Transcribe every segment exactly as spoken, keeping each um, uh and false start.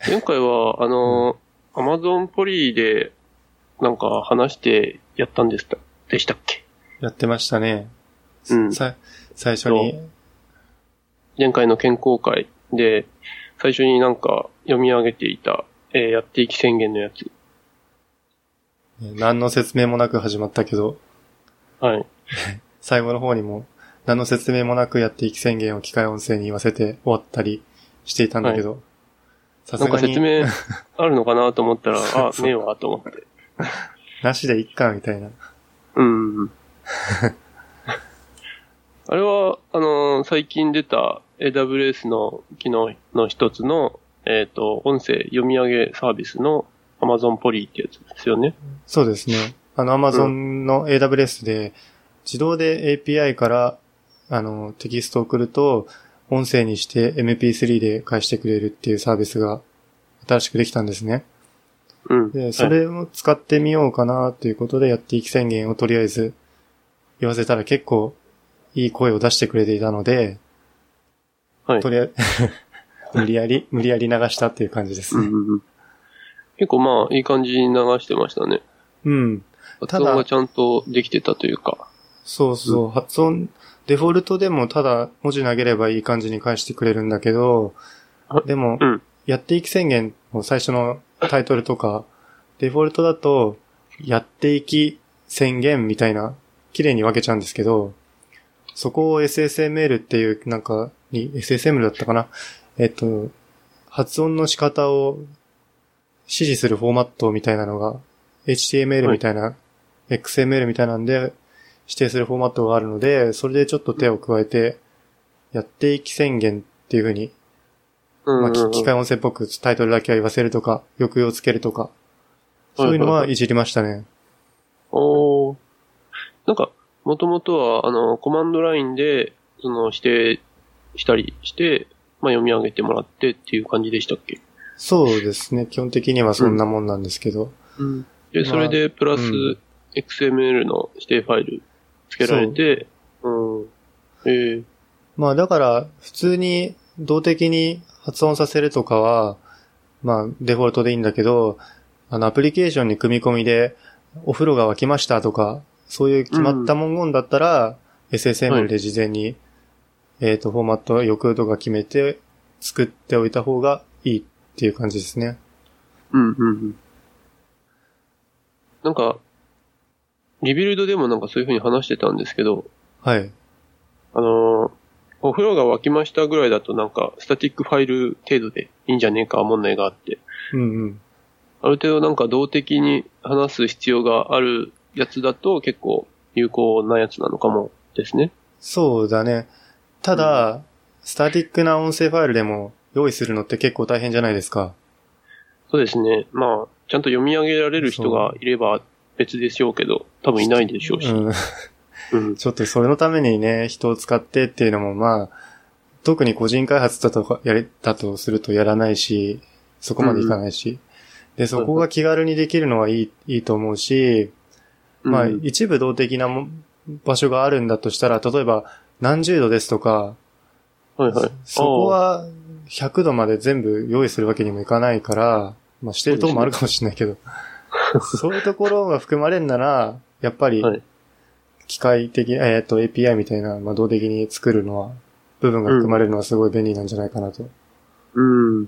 前回は、あの、アマゾンポリで、なんか話してやったんでした、でしたっけ？ やってましたね。 うん。 さ、最初に。 前回の健康会で、最初になんか読み上げていた、えー、やっていき宣言のやつ。 何の説明もなく始まったけど。 はい。 最後の方にも、何の説明もなくやっていき宣言を機械音声に言わせて終わったりしていたんだけど。 さすがに。なんか説明あるのかなと思ったら、あ、ねえわと思って。 なしでいっか、みたいな。 うん。あれは、あのー、最近出た エーダブリューエス の機能の一つの、えっと、音声読み上げサービスの Amazon ポリーってやつですよね。 そうですね。あの Amazon の エーダブリューエス で、自動で エーピーアイ から、あの、テキストを送ると、音声にして エムピースリー で返してくれるっていうサービスが新しくできたんですね。 うん。 で、それを使ってみようかなということでやっていき宣言をとりあえず言わせたら結構いい声を出してくれていたので、 はい。 とりあえず、無理やり、無理やり流したっていう感じですね。 うんうん、結構まあ、いい感じに流してましたね。 うん。 発音がちゃんとできてたというか。 そうそう、うん、発音、デフォルトでもただ文字投げればいい感じに返してくれるんだけど、でも、 うん、 やっていき宣言の最初のタイトルとか、デフォルトだと、やっていき宣言みたいな、綺麗に分けちゃうんですけど、そこを エスエスエムエル っていう、なんか、に、エスエスエムエル だったかな？えっと、発音の仕方を指示するフォーマットみたいなのが、エイチティーエムエル みたいな、はい、エックスエムエル みたいなんで、指定するフォーマットがあるので、それでちょっと手を加えて、やっていき宣言っていう風に、 うんうんうん、 まあ、機械音声っぽくタイトルだけは言わせるとか、抑揚をつけるとか、そういうのはいじりましたね。 おー。なんか、もともとは、あの、コマンドラインで、その、指定したりして、まあ、読み上げてもらってっていう感じでしたっけ？ そうですね。基本的にはそんなもんなんですけど。 うん。で、それで、プラス、うん、エックスエムエル の指定ファイルつけられて、う。うん。えー、 まあ、だから、普通に動的に発音させるとかは、まあ、デフォルトでいいんだけど、あの、アプリケーションに組み込みで、お風呂が沸きましたとか、そういう決まった文言だったら、うん、エスエスエムエル で事前に、はい、えっと、フォーマット、抑揚とか決めて、作っておいた方がいいっていう感じですね。 うんうんうん。なんか、リビルドでもなんかそういう風に話してたんですけど、 はい。 あのー、お風呂が沸きましたぐらいだとなんか、スタティックファイル程度でいいんじゃねえか問題があって。 うんうん。 ある程度なんか動的に話す必要があるやつだと結構有効なやつなのかもですね。 そうだね。ただ、うん、スタティックな音声ファイルでも用意するのって結構大変じゃないですか。 そうですね。まあ、ちゃんと読み上げられる人がいれば別でしょうけど、多分いないでしょうし。 うんうん、ちょっとそれのためにね、人を使ってっていうのもまあ、特に個人開発だとやれたとするとやらないし、そこまでいかないし。うん、で、そこが気軽にできるのはいい、いいと思うし、まあ、一部動的な場所があるんだとしたら、例えば何十度ですとか、 はいはい、 そこはひゃくどまで全部用意するわけにもいかないから、まあしてるとこもあるかもしれないけど、そういうところが含まれるなら、やっぱり、機械的、えっと エーピーアイ みたいな、まあ動的に作るのは、部分が含まれるのはすごい便利なんじゃないかなと。 うん。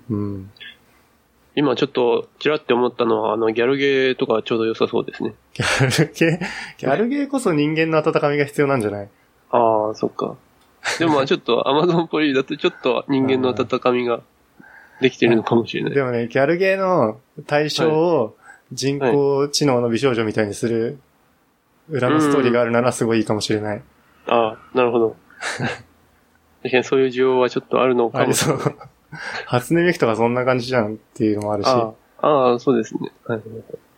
うん。 今ちょっとちらって思ったのは、あの、ギャルゲーとかちょうど良さそうですね。 ギャルゲーギャルゲーこそ人間の温かみが必要なんじゃない？ ああ、そっか。でもまあちょっと Amazon ポリだとちょっと人間の温かみができてるのかもしれない。 でもね、ギャルゲーの対象を人工知能の美少女みたいにする裏のストーリーがあるならすごいいいかもしれない。 ああ、なるほど。確かにそういう需要はちょっっとあるのかもしれない。 初音ミクとかそんな感じじゃんっていうのもあるし。 ああ、あそうですね。はい、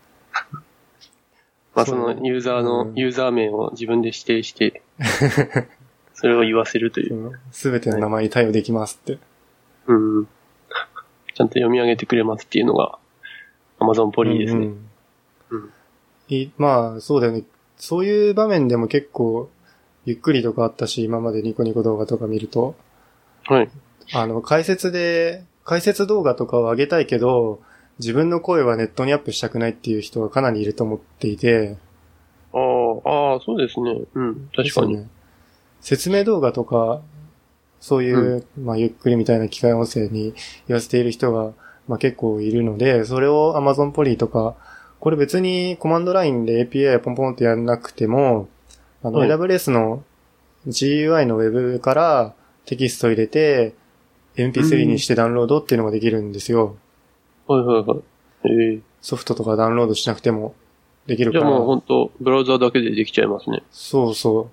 まあそのユーザーの、ユーザー名を自分で指定して、それを言わせるという。 すべての名前に対応できますって、はい。 うん。ちゃんと読み上げてくれますっていうのが Amazon ポリですね。うんうん、 いまあそうだよね。そういう場面でも結構ゆっくりとかあったし、今までニコニコ動画とか見ると。 はい。 あの、解説で解説動画とかを上げたいけど、自分の声はネットにアップしたくないっていう人がかなりいると思っていて。 ああ、ああ、そうですね。うん、確かに。ね、 説明動画とか、そういう、うん、まあ、ゆっくりみたいな機械音声に言わせている人が、まあ、結構いるので、それを Amazon ポリとか、これ別にコマンドラインで エーピーアイ ポンポンってやらなくても、あの、はい、エーダブリューエス の ジーユーアイ のウェブからテキスト入れて、エムピースリー にしてダウンロードっていうのができるんですよ。 うん、はいはいはい。えー、 ソフトとかダウンロードしなくてもできるから。 じゃあもう本当ブラウザーだけでできちゃいますね。 そうそう。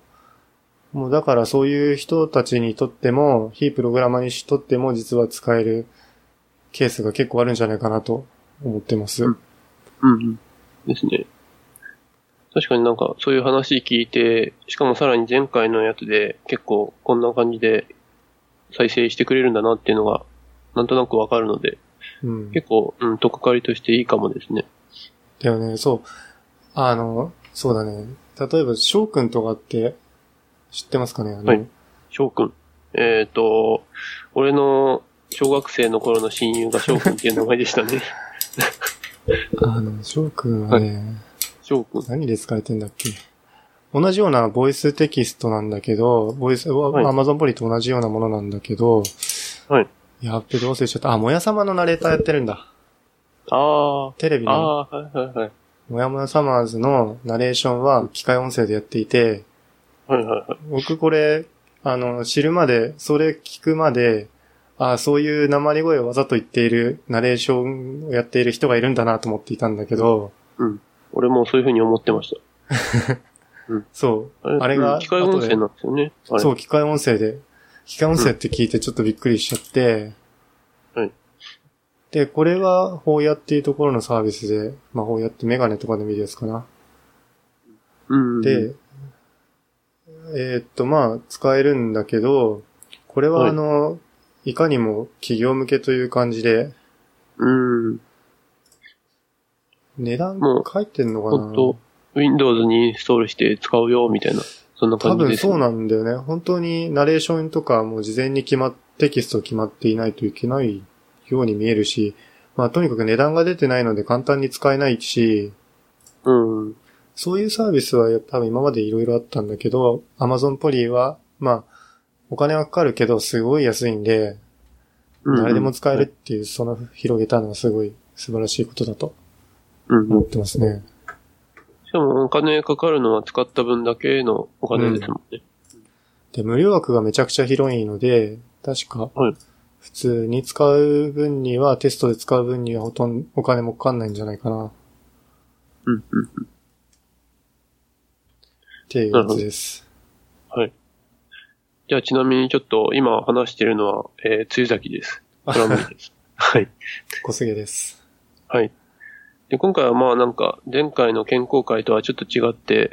もうだからそういう人たちにとっても、非プログラマーにしとっても実は使えるケースが結構あるんじゃないかなと思ってます。うん。 うんうん。ですね。確かになんかそういう話聞いて、しかもさらに前回のやつで結構こんな感じで再生してくれるんだなっていうのがなんとなくわかるので、うん、結構、うん、とっかかりとしていいかもですね。 だよね、そう。あの、そうだね。例えば翔くんとかって知ってますかね？あのはい。翔くん。えっと、俺の小学生の頃の親友が翔くんっていう名前でしたね。 あの、翔くんはね、はい、 翔くん。 何で使われてんだっけ？同じようなボイステキストなんだけど、ボイス、はい、Amazon ポリと同じようなものなんだけど、 はい。 やっべ、どうせしちゃった。あ、もやさまのナレーターやってるんだ。 ああ。 テレビの。 ああ、はいはいはい。 もやもやサマーズのナレーションは機械音声でやっていて、 はいはいはい。 僕これ、あの、知るまで、それ聞くまで、ああ、そういう訛り声をわざと言っているナレーションをやっている人がいるんだなと思っていたんだけど、 うん。俺もそういう風に思ってました。 うん、そう。あれ、あれが、うん、 機械音声なんですよね。 そう、機械音声で。機械音声って聞いてちょっとびっくりしちゃって、 うん、はい。 で、これは、ホーヤっていうところのサービスで、まあ、ホーヤってメガネとかで見るやつかな。 うん。 で、えー、っと、まあ、使えるんだけど、これはあの、はい、いかにも企業向けという感じで、 うん。 値段書いてんのかな？ ほんと、Windows にインストールして使うよ、みたいな。そんな感じです、 ね。多分そうなんだよね。本当にナレーションとかも事前に決まっ、テキスト決まっていないといけないように見えるし、まあとにかく値段が出てないので簡単に使えないし、 うん。 そういうサービスは多分今までいろいろあったんだけど、Amazon ポリは、まあ、お金はかかるけどすごい安いんで、うんうん、誰でも使えるっていう、その広げたのはすごい素晴らしいことだと思ってますね。うんうん、 しかもお金かかるのは使った分だけのお金ですもんね。うん、 で、無料枠がめちゃくちゃ広いので、確か、普通に使う分には、テストで使う分にはほとんどお金もかかんないんじゃないかな。 うんうんうん。 っていうやつです。 はい。じゃあちなみにちょっと今話してるのは、えー、梅雨崎です。トラムです。はい。 小菅です。 はい。で、今回はまあなんか前回の健康会とはちょっと違って、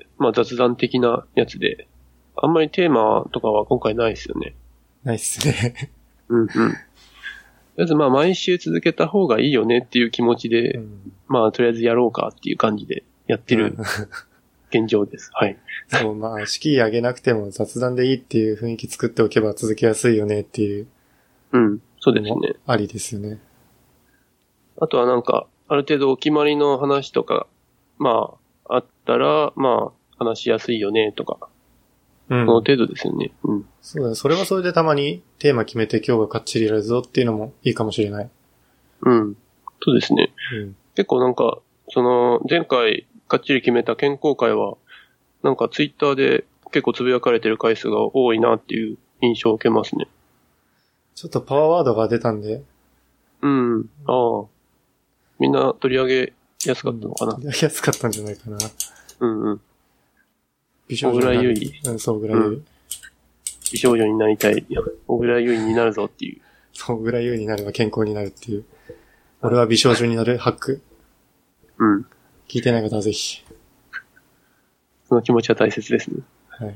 まあ雑談的なやつで、あんまりテーマとかは今回ないですよね。 ないっすね。 うんうん。とりあえずまあ毎週続けた方がいいよねっていう気持ちで、うん、まあとりあえずやろうかっていう感じでやってる現状です。はい。 そう、まあ式上げなくても雑談でいいっていう雰囲気作っておけば続けやすいよねっていう。 うん、そうですね。 ありですよね。 あとはなんか、ある程度お決まりの話とか、まあ、あったら、まあ、話しやすいよねとか、うん。その程度ですよね。うん。 そうだね。それはそれでたまにテーマ決めて今日がかっちりやるぞっていうのもいいかもしれない。 うん。そうですね。うん、結構なんか、その、前回かっちり決めた健康会は、なんかツイッターで結構つぶやかれてる回数が多いなっていう印象を受けますね。 ちょっとパワーワードが出たんで。 うん。ああ。みんな取り上げやすかったのかな。 取り上げやすかったんじゃないかな。 うんうん。 美少女になる。うん、そう、小倉優衣、うん。 美少女になりたい。小倉優衣になるぞっていう。 そう、小倉優衣になれば健康になるっていう。俺は美少女になるハック。 うん。 聞いてない方はぜひ。 その気持ちは大切ですね。 はい。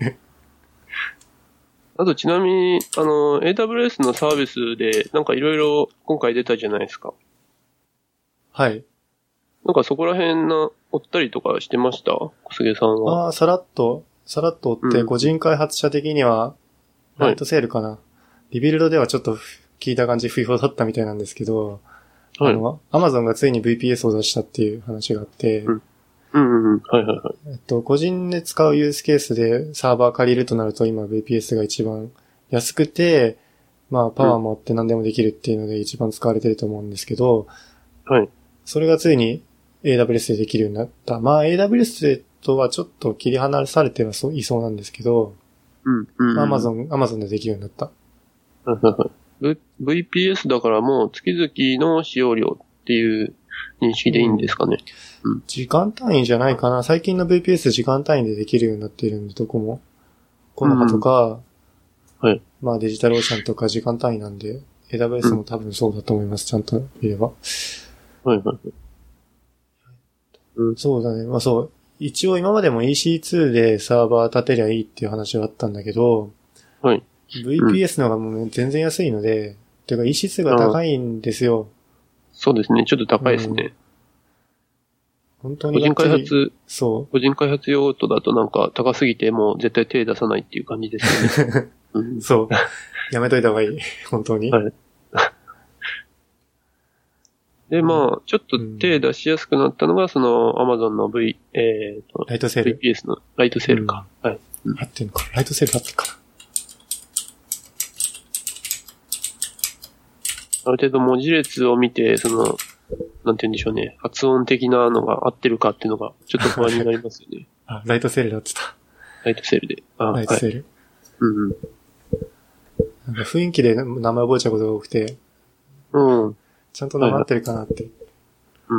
あとちなみに、あの、エーダブリューエス のサービスで、なんかいろいろ今回出たじゃないですか。 はい。 なんかそこら辺な、追ったりとかしてました小菅さんは。 ああ、さらっと、さらっと追って、個人開発者的には、ライトセールかな、はい。リビルドではちょっと聞いた感じ不要だったみたいなんですけど、 はい。 あの、Amazon がついに ブイピーエス を出したっていう話があって、 うんうんうん。はいはいはい。 えっと、個人で使うユースケースでサーバー借りるとなると今 ブイピーエス が一番安くて、まあパワーもあって何でもできるっていうので一番使われてると思うんですけど、 はい。 それがついに エーダブリューエス でできるようになった。まあ エーダブリューエス とはちょっと切り離されてはそういそうなんですけど、 うんうん。 アマゾン、アマゾンでできるようになった。 はいはいはい。V- ブイピーエス だからもう月々の使用量っていう認識でいいんですかね。 うん、時間単位じゃないかな。最近の ブイピーエス 時間単位でできるようになっているんで、どこも。コノハとか、 うん、はい。まあデジタルオーシャンとか時間単位なんで、エーダブリューエス も多分そうだと思います。ちゃんと見れば。 はいはいはい。 うん、そうだね。まあそう。一応今までも イーシーツー でサーバー立てりゃいいっていう話はあったんだけど、 はい。 ブイピーエス の方がもう全然安いので、てか イーシーツー が高いんですよ。 そうですね。ちょっと高いですね。 うん、本当に個人開発、 そう。 個人開発用途だとなんか高すぎてもう絶対手出さないっていう感じですよね。 うん、そう。やめといた方がいい。本当に。はい。 で、まあ、ちょっと手出しやすくなったのが、その、Amazon の V、えーと、 ライトセール。 ブイピーエス のライトセールか。うん、はい。 合ってんのか。ライトセール合ってんかな。 ある程度文字列を見て、その、なんて言うんでしょうね。発音的なのが合ってるかっていうのが、ちょっと不安になりますよね。 あ、ライトセールだってた。 ライトセールで。あライトセール。はい、 うんうん。 なんか雰囲気で名前覚えちゃうことが多くて。 うん。 ちゃんと名前合ってるかなって。はい、 うん。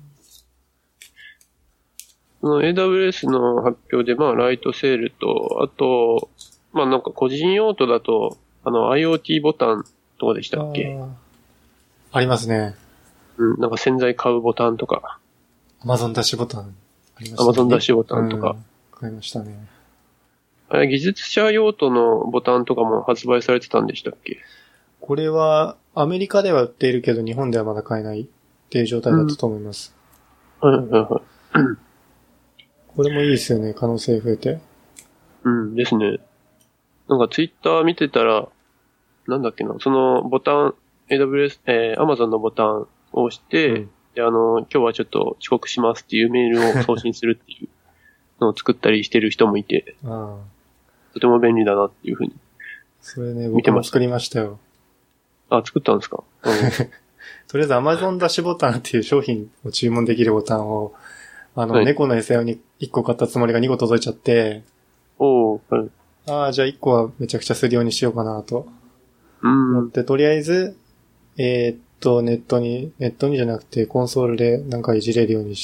その エーダブリューエス の発表で、まあ、ライトセールと、あと、まあなんか個人用途だと、あの、IoT ボタンとかでしたっけ？ あ, ありますね。 うん、なんか洗剤買うボタンとか。 Amazon ダッシュボタンありましたね。 Amazon ダッシュボタンとか。うん、 買いましたね。 あれ、技術者用途のボタンとかも発売されてたんでしたっけ？ これは、アメリカでは売っているけど、日本ではまだ買えないっていう状態だったと思います。 うん、はいはいはい。 これもいいですよね、可能性増えて。 うんですね。なんかツイッター見てたら、なんだっけな、そのボタン、エーダブリューエス、えー、Amazon のボタンを押して、うん、で、あの、今日はちょっと遅刻しますっていうメールを送信するっていうのを作ったりしてる人もいて、 あとても便利だなっていうふうに。 それね、僕も作りましたよ。 あ、作ったんですか、うん、 とりあえず Amazon ダッシュボタンっていう商品を注文できるボタンを、あの、はい、猫の餌用にいっこ買ったつもりがにこ届いちゃって、 おー、はい。 ああ、じゃあいっこはめちゃくちゃするようにしようかなと。 うん。 思って、とりあえず、えー、っと、ネットに、ネットにじゃなくてコンソールでなんかいじれるようにして、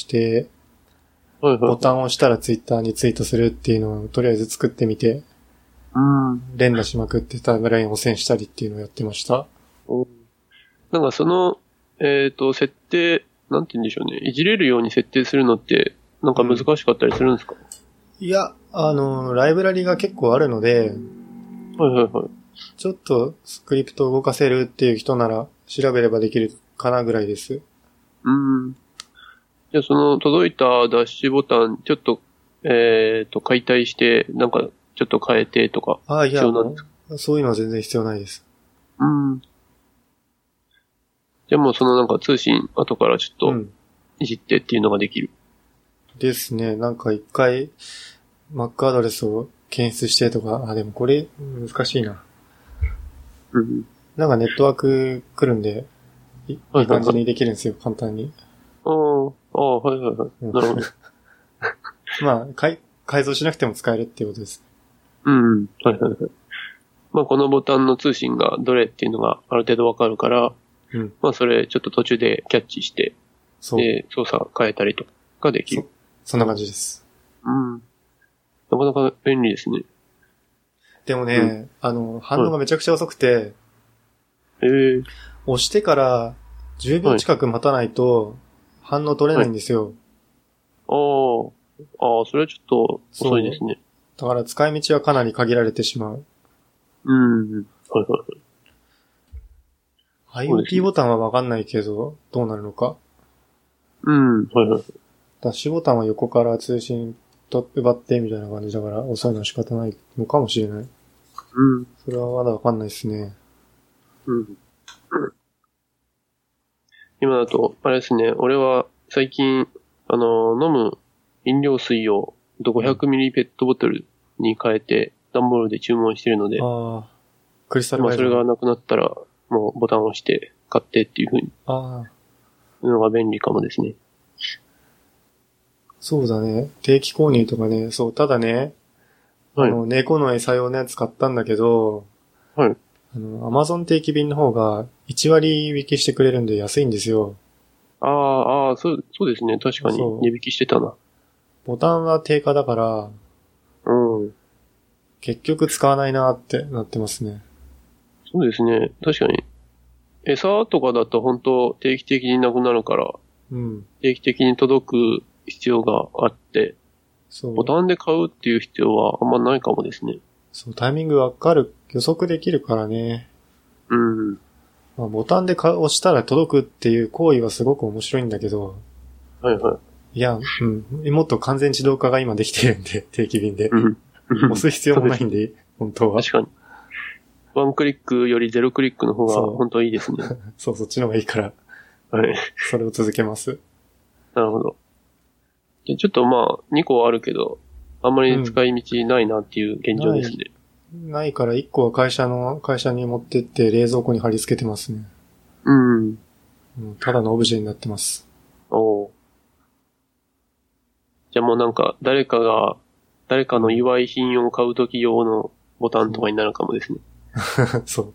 はいはい、 ボタンを押したらツイッターにツイートするっていうのをとりあえず作ってみて、 うん。 連打しまくってタイムラインを汚染したりっていうのをやってました。 なんかその、えー、っと、設定、なんて言うんでしょうね。いじれるように設定するのって、なんか難しかったりするんですか？ うん、いや、あの、ライブラリが結構あるので、 はいはいはい。 ちょっとスクリプトを動かせるっていう人なら調べればできるかなぐらいです。 うん。じゃあその届いたダッシュボタン、ちょっと、えっと、解体して、なんかちょっと変えてとか。 ああ、いや、そういうのは全然必要ないです。 うん。じゃあもうそのなんか通信後からちょっといじってっていうのができる。 うん、ですね。なんか一回 Mac アドレスを検出してとか、あ、でもこれ難しいな。 うん。 なんかネットワーク来るんで、いい感じにできるんですよ、簡単に。 ああ、ああ、はいはいはい。なるほど。 まあ、改、改造しなくても使えるっていうことです。 うん、はいはいはい。まあこのボタンの通信がどれっていうのがある程度わかるから、うん、まあそれちょっと途中でキャッチして、そうで操作変えたりとかできる。 そ、そんな感じです。 うん。なかなか便利ですね。 でもね、うん、あの、反応がめちゃくちゃ遅くて、 え、うん、えー、 押してからじゅうびょう近く待たないと反応取れないんですよ。 はい、ああ、ああ、それはちょっと遅いですね。 だから使い道はかなり限られてしまう。 うん。はいはいはい。 IoT ボタンはわかんないけど、どうなるのか。 うん。はいはい。 ダッシュボタンは横から通信と奪ってみたいな感じだから遅いのは仕方ないのかもしれない。 うん。 それはまだわかんないですね。 うん。 今だと、あれですね、俺は最近、あの、飲む飲料水を ごひゃくミリリットル ペットボトルに変えて、段ボールで注文してるので、 ああ。クリスタルまあガイザー。 それがなくなったら、もうボタンを押して買ってっていう風に、 ああ。 のが便利かもですね。 そうだね。定期購入とかね。そう、ただね、 はいあの、猫の餌用のやつ買ったんだけど、 はい。 あの、アマゾン定期便の方がいち割引きしてくれるんで安いんですよ。 ああ、ああ、そう、そうですね。確かにそう値引きしてたな。 ボタンは定価だから、 うん。 結局使わないなってなってますね。 そうですね。確かに。餌とかだと本当定期的になくなるから、 うん。 定期的に届く必要があって、 そう。 ボタンで買うっていう必要はあんまないかもですね。 そう、タイミングわかる、予測できるからね。 うん。 まあ、ボタンでか押したら届くっていう行為はすごく面白いんだけど、 はいはい。 いや、うん。もっと完全自動化が今できてるんで、定期便で。 うん。 押す必要もないんで、本当は。 確かに。ワンクリックよりゼロクリックの方がそう本当いいですね。 そう、そっちの方がいいから、 はい。 それを続けます。 なるほど。でちょっとまあ、にこあるけど、あんまり使い道ないなっていう現状ですね。 ないからいっこは会社の、会社に持ってって冷蔵庫に貼り付けてますね。 うん。 うん、ただのオブジェになってます。 おーじゃあもうなんか、誰かが、誰かの祝い品を買うとき用のボタンとかになるかもですね。 そう。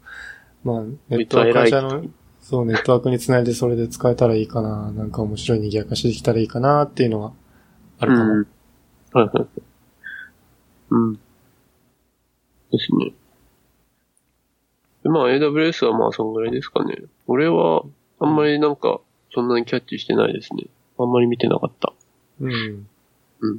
まあ、ネットワーク会社の、そう、ネットワークにつないでそれで使えたらいいかな。なんか面白い賑やかしできたらいいかなっていうのはあるかも。 うん。はいはい。うん。ですね。でまあ エーダブリューエス はまあそんぐらいですかね。俺はあんまりなんかそんなにキャッチしてないですね。あんまり見てなかった。 うん。 うん。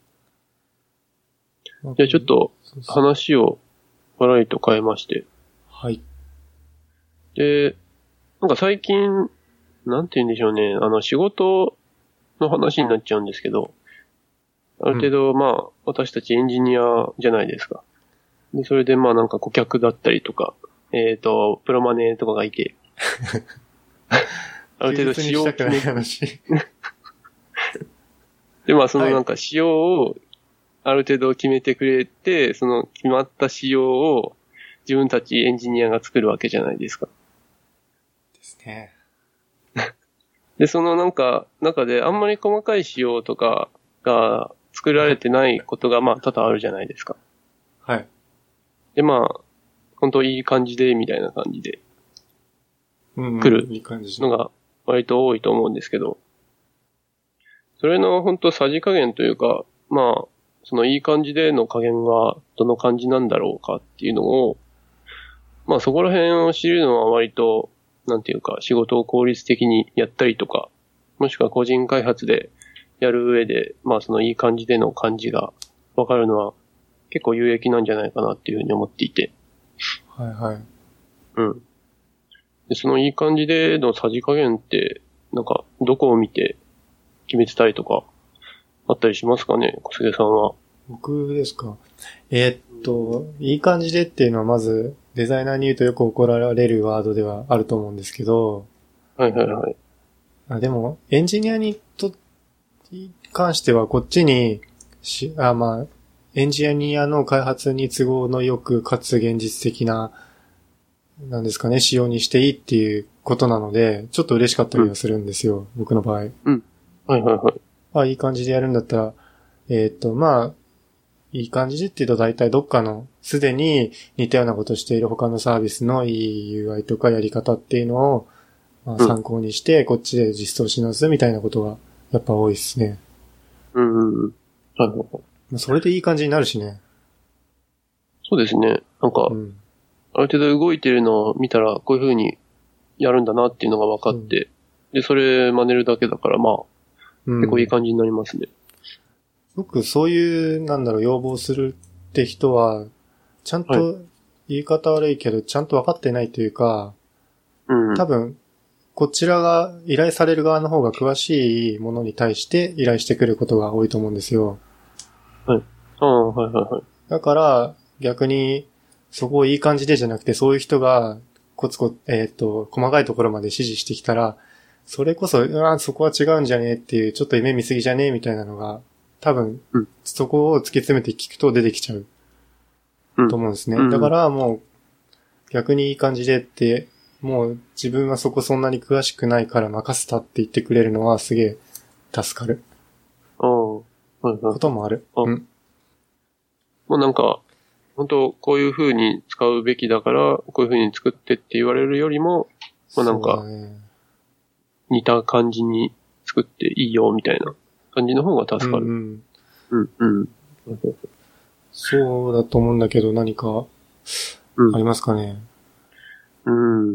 じゃあちょっと話をパラリと変えまして。 はい。 で、なんか最近、なんて言うんでしょうね。あの仕事の話になっちゃうんですけど、ある程度まあ私たちエンジニアじゃないですか。で、それでまあなんか顧客だったりとか、えっと、プロマネとかがいて、ある程度仕様を決め話。 で、まあそのなんか仕様をある程度決めてくれて、その決まった仕様を自分たちエンジニアが作るわけじゃないですか。 ですね。 で、そのなんか中であんまり細かい仕様とかが作られてないことがまあ多々あるじゃないですか。 はい。 で、まあ、本当いい感じで、みたいな感じで、 来来るののが割と多いと思うんですけど、それの本当さじ加減というか、まあ、そのいい感じでの加減がどの感じなんだろうかっていうのを、まあそこら辺を知るのは割と、なんていうか仕事を効率的にやったりとか、もしくは個人開発でやる上で、まあそのいい感じでの感じがわかるのは結構有益なんじゃないかなっていうふうに思っていて。 はいはい。 うん。で、そのいい感じでのさじ加減って、なんか、どこを見て決めてたりとか、あったりしますかね、小菅さんは。 僕ですか。えー、っと、いい感じでっていうのはまず、デザイナーに言うとよく怒られるワードではあると思うんですけど、 はいはいはい。 あでも、エンジニアにと、に関してはこっちに、し、あ、まあ、エンジニアの開発に都合のよく、かつ現実的な、なんですかね、仕様にしていいっていうことなので、ちょっと嬉しかったりはするんですよ、うん、僕の場合。 うん。はいはいはい。 あ、いい感じでやるんだったら、えー、っと、まあ、いい感じでっていうと大体どっかの、すでに似たようなことをしている他のサービスのいい ユーアイ とかやり方っていうのを、まあ、参考にして、こっちで実装し直すみたいなことが、やっぱ多いですね。 うんうんうん。はいはいはい。 それでいい感じになるしね。 そうですね。なんか、うん、ある程度動いてるのを見たら、こういう風にやるんだなっていうのが分かって、うん、で、それ真似るだけだから、まあ、うん、結構いい感じになりますね。 僕、そういう、なんだろう、要望するって人は、ちゃんと、言い方悪いけど、ちゃんと分かってないというか、うん、多分、こちらが、依頼される側の方が詳しいものに対して依頼してくることが多いと思うんですよ。 はい。ああ、はいはいはい。 だから、逆に、そこをいい感じでじゃなくて、そういう人が、 コツコツ、えっと、細かいところまで指示してきたら、それこそ、うわ、そこは違うんじゃねえっていう、ちょっと夢見すぎじゃねえみたいなのが、多分、 うん、 そこを突き詰めて聞くと出てきちゃう。と思うんですね。 うん、 だからもう、逆にいい感じでって、もう自分はそこそんなに詳しくないから任せたって言ってくれるのはすげえ助かる。 ああ、はいはい。 こともある。 あ、 うん。 もうなんか、本当こういう風に使うべきだから、こういう風に作ってって言われるよりも、まあなんか、似た感じに作っていいよみたいな感じの方が助かる。うん、うん、うん。 そうだと思うんだけど、何か、ありますかね。 うん。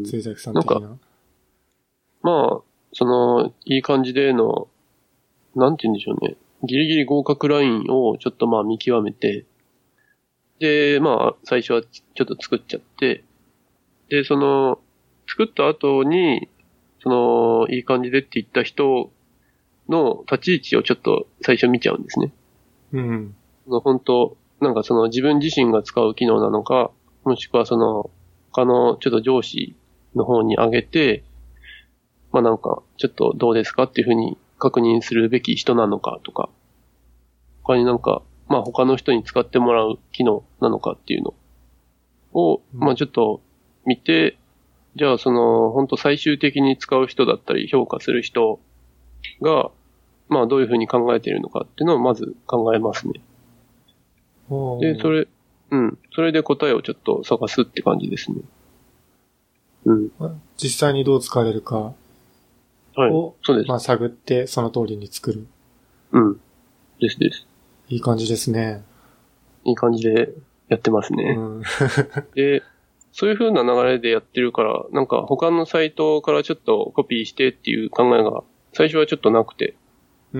ついざきさん的な。 なんか、まあ、その、いい感じでの、なんて言うんでしょうね。ギリギリ合格ラインをちょっとまあ見極めて、で、まあ、最初はちょっと作っちゃって、で、その、作った後に、その、いい感じでって言った人の立ち位置をちょっと最初見ちゃうんですね。 うん。 本当なんかその自分自身が使う機能なのか、もしくはその、他のちょっと上司の方に上げて、まあなんか、ちょっとどうですかっていうふうに確認するべき人なのかとか、他になんか、まあ他の人に使ってもらう機能なのかっていうのを、まあちょっと見て、じゃあその、本当最終的に使う人だったり評価する人が、まあどういうふうに考えているのかっていうのをまず考えますね。で、それ、うん。それで答えをちょっと探すって感じですね。うん。 実際にどう使われるかを、 はい。そうです。 まあ探ってその通りに作る。 うん。ですです。 いい感じですね。 いい感じでやってますね。うん、で、そういう風な流れでやってるから、なんか他のサイトからちょっとコピーしてっていう考えが最初はちょっとなくて。 うん。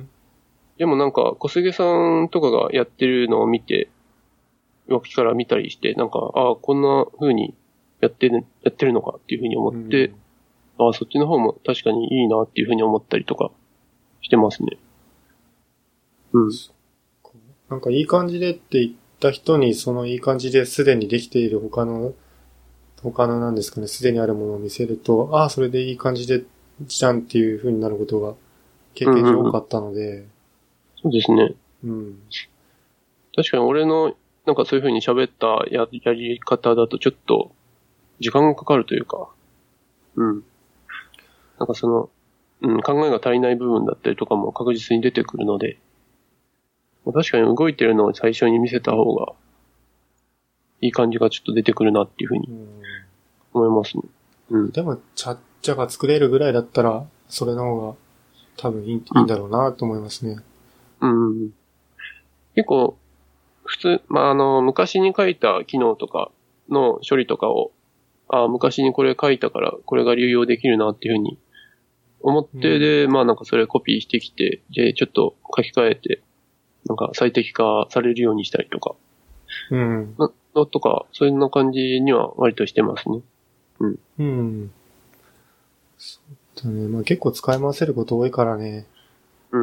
でもなんか小菅さんとかがやってるのを見て、脇から見たりして、なんか、ああ、こんな風にやってる、やってるのかっていう風に思って、うん、ああ、そっちの方も確かにいいなっていう風に思ったりとかしてますね。うん。 なんかいい感じでって言った人に、そのいい感じですでにできている他の、他のなんですかね、すでにあるものを見せると、ああ、それでいい感じで、じゃんっていう風になることが経験上多かったので、うんうんうん。 そうですね。 うん。 確かに俺のなんかそういう風に喋ったや、やり方だとちょっと時間がかかるというか、うん。なんかその、うん、考えが足りない部分だったりとかも確実に出てくるので、確かに動いてるのを最初に見せた方が、いい感じがちょっと出てくるなっていう風に思いますね。 うん。でも、ちゃっちゃが作れるぐらいだったら、それの方が多分いい、いいんだろうなと思いますね。 うん。うん、結構、普通、まあ、あの、昔に書いた機能とかの処理とかを、あ昔にこれ書いたから、これが流用できるなっていうふうに思って、うん、で、まあなんかそれコピーしてきて、で、ちょっと書き換えて、なんか最適化されるようにしたりとか、 うん。 な、とか、そういうような感じには割としてますね。うん。 うん。そうだね。まあ結構使い回せること多いからね。 うん。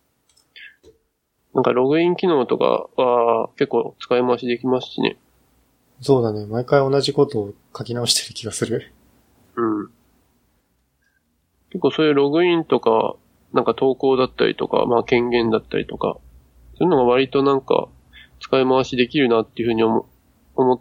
なんかログイン機能とかは結構使い回しできますしね。 そうだね。毎回同じことを書き直してる気がする。 うん。結構そういうログインとか、なんか投稿だったりとか、まあ権限だったりとか、そういうのが割となんか使い回しできるなっていうふうに思、思って、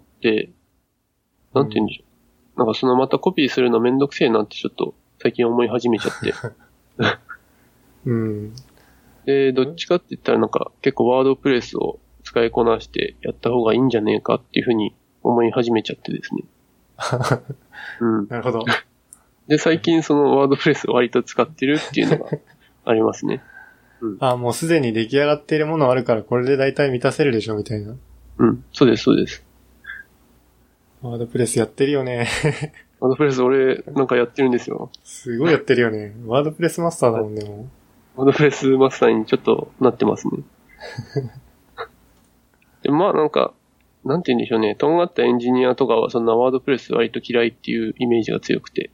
なんて言うんでしょう。うん、なんかそのまたコピーするのめんどくせえなってちょっと最近思い始めちゃって。 うん。 で、どっちかって言ったらなんか結構ワードプレスを使いこなしてやった方がいいんじゃねえかっていうふうに思い始めちゃってですね。 うん。なるほど。 で、最近そのワードプレスを割と使ってるっていうのがありますね。 うん、あ、もうすでに出来上がっているものあるからこれで大体満たせるでしょみたいな。 うん、そうです、そうです。 ワードプレスやってるよね。 ワードプレス俺なんかやってるんですよ。 すごいやってるよね。ワードプレスマスターだもんね、もう。 ワードプレスマスターにちょっとなってますね。でまあなんか、なんて言うんでしょうね。とんがったエンジニアとかはそんなワードプレス割と嫌いっていうイメージが強くて。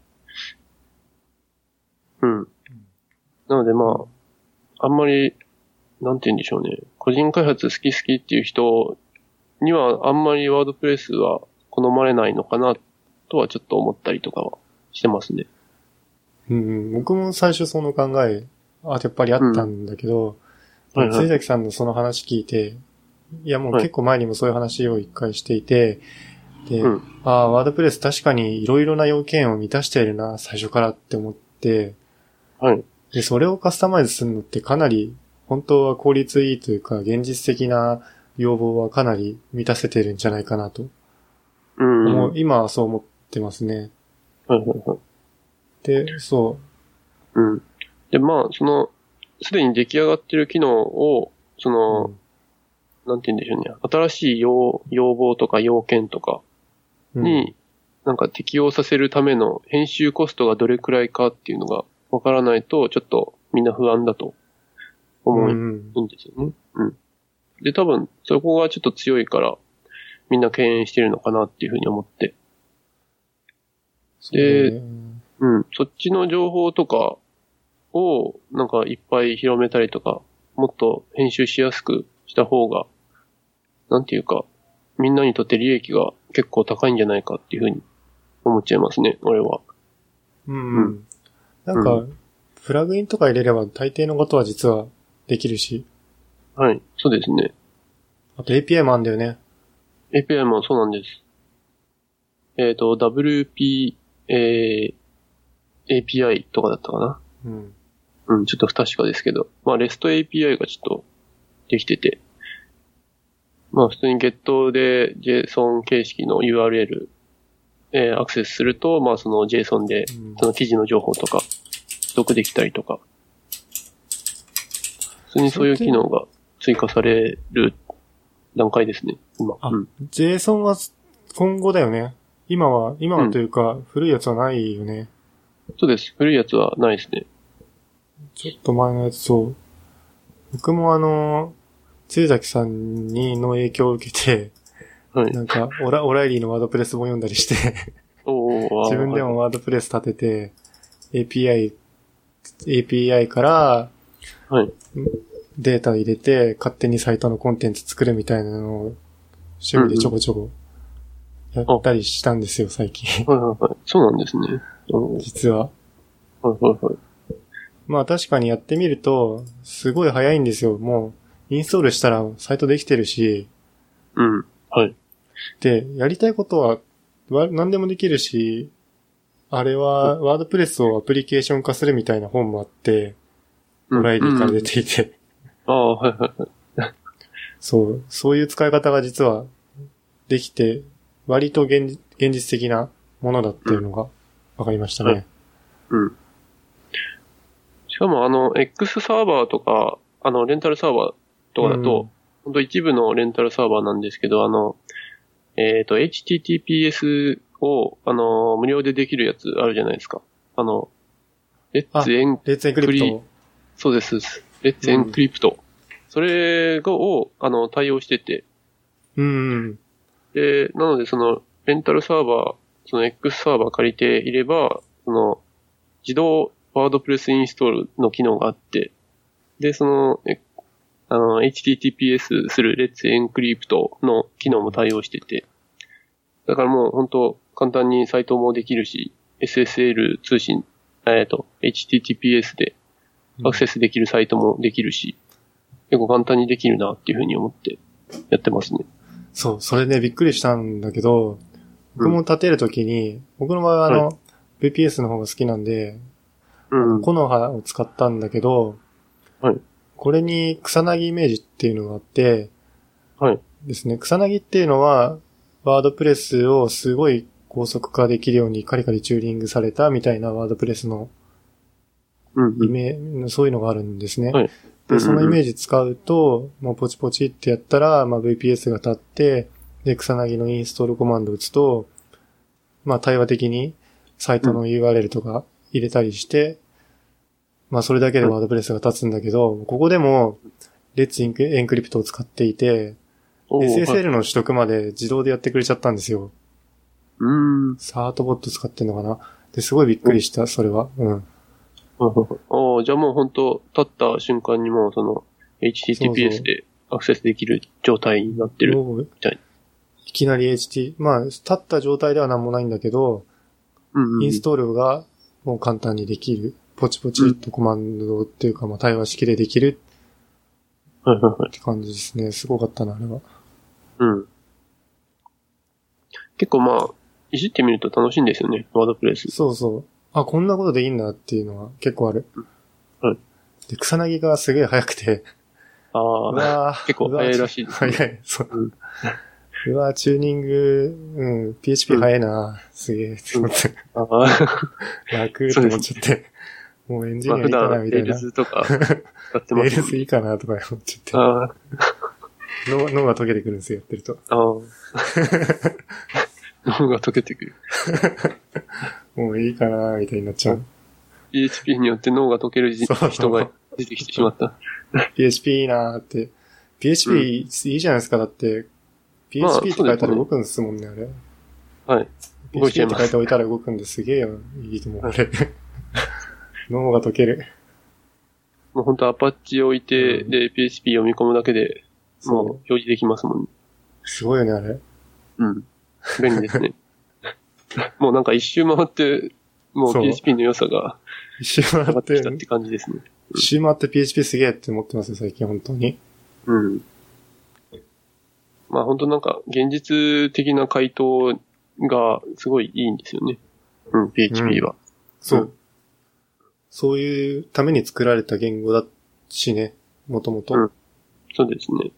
うん。なのでまあ、あんまり、なんて言うんでしょうね。個人開発好き好きっていう人にはあんまりワードプレスは好まれないのかなっとはちょっと思ったりとかはしてますね。 うん、僕も最初その考え、あ、やっぱりあったんだけど、 うんはいはい、 辻崎さんのその話聞いて、いやもう結構前にもそういう話を一回していて、で、うん、ああ、ワードプレス確かにいろいろな要件を満たしているな、最初からって思って、 はい。 で、それをカスタマイズするのってかなり、本当は効率いいというか、現実的な要望はかなり満たせてるんじゃないかなと。 うん、 もう今はそう思ってますね。 はいはいはい。 で、そう。 うん。で、まあ、その、すでに出来上がってる機能を、その、うん、なんて言うんでしょうね。新しい要、要望とか要件とかに、なんか適用させるための編集コストがどれくらいかっていうのがわからないと、ちょっとみんな不安だと思うんですよね。うん、うん。で、多分、そこがちょっと強いから、みんな敬遠してるのかなっていうふうに思って。で、うん、そっちの情報とかを、なんかいっぱい広めたりとか、もっと編集しやすくした方が、なんていうか、みんなにとって利益が結構高いんじゃないかっていうふうに思っちゃいますね、俺は。 うん、うん。なんか、うん、プラグインとか入れれば大抵のことは実はできるし。 はい、そうですね。 あと エーピーアイ もあるんだよね。 エーピーアイ もそうなんです。えっ、ー、と、ダブリューピー、えー、エーピーアイ とかだったかな。 うん。 うん、ちょっと不確かですけど。まあ、レスト エーピーアイ がちょっとできてて。まあ、普通に Get で JSON 形式の ユーアールエル、えー、アクセスすると、まあ、その JSON で、その記事の情報とか、取得できたりとか。普通にそういう機能が追加される段階ですね、今。 あ、うん、JSON は今後だよね。今は、今はというか、うん、古いやつはないよね。 そうです。古いやつはないですね。 ちょっと前のやつ、そう。僕もあの、辻崎さんにの影響を受けて、はい、なんかオラ、オライリーのワードプレス本読んだりしてお自分でもワードプレス立てて、エーピーアイ、エーピーアイ から、 はい、 データ入れて、勝手にサイトのコンテンツ作るみたいなのを、趣味でちょこちょこ、やったりしたんですよ、最近。 はいはいはい。そうなんですね。 実は。 はいはいはい。 まあ確かにやってみると、すごい早いんですよ。もう、インストールしたらサイトできてるし。 うん。はい。 で、やりたいことは、何でもできるし、あれは、ワードプレスをアプリケーション化するみたいな本もあって、オライリーから出ていて。 ああ、はいはいはい。 そう、そういう使い方が実はできて、割と現現実的なものだっていうのが分かりましたね。 うん。うん、しかもあの、X サーバーとか、あの、レンタルサーバーとかだと、うん、本当一部のレンタルサーバーなんですけど、あの、えっ、ー、と、エイチティーティーピーエス を、あの、無料でできるやつあるじゃないですか。あの、レッツエンクリプト。そうです。レッツエンクリプト。うん、それを、あの、対応してて。 うん。 で、なのでその、レンタルサーバー、その X サーバー借りていれば、その、自動ワードプレスインストールの機能があって、で、その、えあの、エイチティーティーピーエス する Let's Encrypt の機能も対応してて、だからもう本当簡単にサイトもできるし、エスエスエル 通信、えっと、エイチティーティーピーエス でアクセスできるサイトもできるし、結構簡単にできるなっていうふうに思ってやってますね。 そう、それね、びっくりしたんだけど、僕も立てるときに、うん、僕の場合はあの、はい、ブイピーエス の方が好きなんで、うん、コノハを使ったんだけど、 はい、 これに草薙イメージっていうのがあって、 はい、 ですね、草薙っていうのは、ワードプレスをすごい高速化できるようにカリカリチューニングされたみたいなワードプレスのイメージ、そういうのがあるんですね。 はい、 で、そのイメージ使うと、もうポチポチってやったら、まあ ブイピーエス が立って、で、草薙のインストールコマンドを打つと、まあ対話的にサイトの ユーアールエル とか入れたりして、うん、まあそれだけでワードプレスが立つんだけど、ここでも、Let's Encrypt を使っていて、エスエスエル の取得まで自動でやってくれちゃったんですよ。 うーん。 サートボット使ってんのかな。で、すごいびっくりした、それは。うん。 ああ、じゃあもう本当立った瞬間にもうその エイチティーティーピーエス でアクセスできる状態になってるみたい。 いきなり エイチティー、まあ、立った状態では何もないんだけど、 うんうん、 インストールがもう簡単にできる。ポチポチっとコマンドっていうか、まあ、対話式でできるはいはいはい。 って感じですね。すごかったな、あれは。 うん。結構まあ、いじってみると楽しいんですよね、ワードプレス。 そうそう。あ、こんなことでいいんだっていうのは結構ある。 はい。 で、草薙がすげえ速くて。 ああ、結構速いらしいですね。 速い。そう。 うんうわ、チューニング、うん、ピーエイチピー 速いな、うん、すげえって思って。 うん、ああ。 楽って思っちゃって。もうエンジニアいいかな、みたいな。 レールズとか使ってます、ね。 レールズいいかな、とか思っちゃって。 あ脳脳が溶けてくるんですよ、やってると。 ああ。脳が溶けてくる。 もういいかな、みたいになっちゃう。 ピーエイチピー によって脳が溶ける人が出てきてしまった。 ピーエイチピー いいなーって。ピーエイチピー いいじゃないですか、だって。ピーエイチピー って書いたら動くんですもんね、あれ。 はい。 ピーエイチピー って書いておいたら動くんですげえよ。いいと思う、あれ。脳が溶ける。 もう本当アパッチ置いて、うん、で、ピーエイチピー 読み込むだけで、もう表示できますもんね。 すごいよね、あれ。 うん。便利ですね。もうなんか一周回って、もう ピーエイチピー の良さが、 一周回って、 きたって感じですね。 一周回って ピーエイチピー すげえって思ってますよ、最近本当に。 うん。まあ本当なんか現実的な回答がすごいいいんですよね。うん、ピーエイチピー は。うん、 そう、うん。そういうために作られた言語だしね、もともと。 うん。そうですね。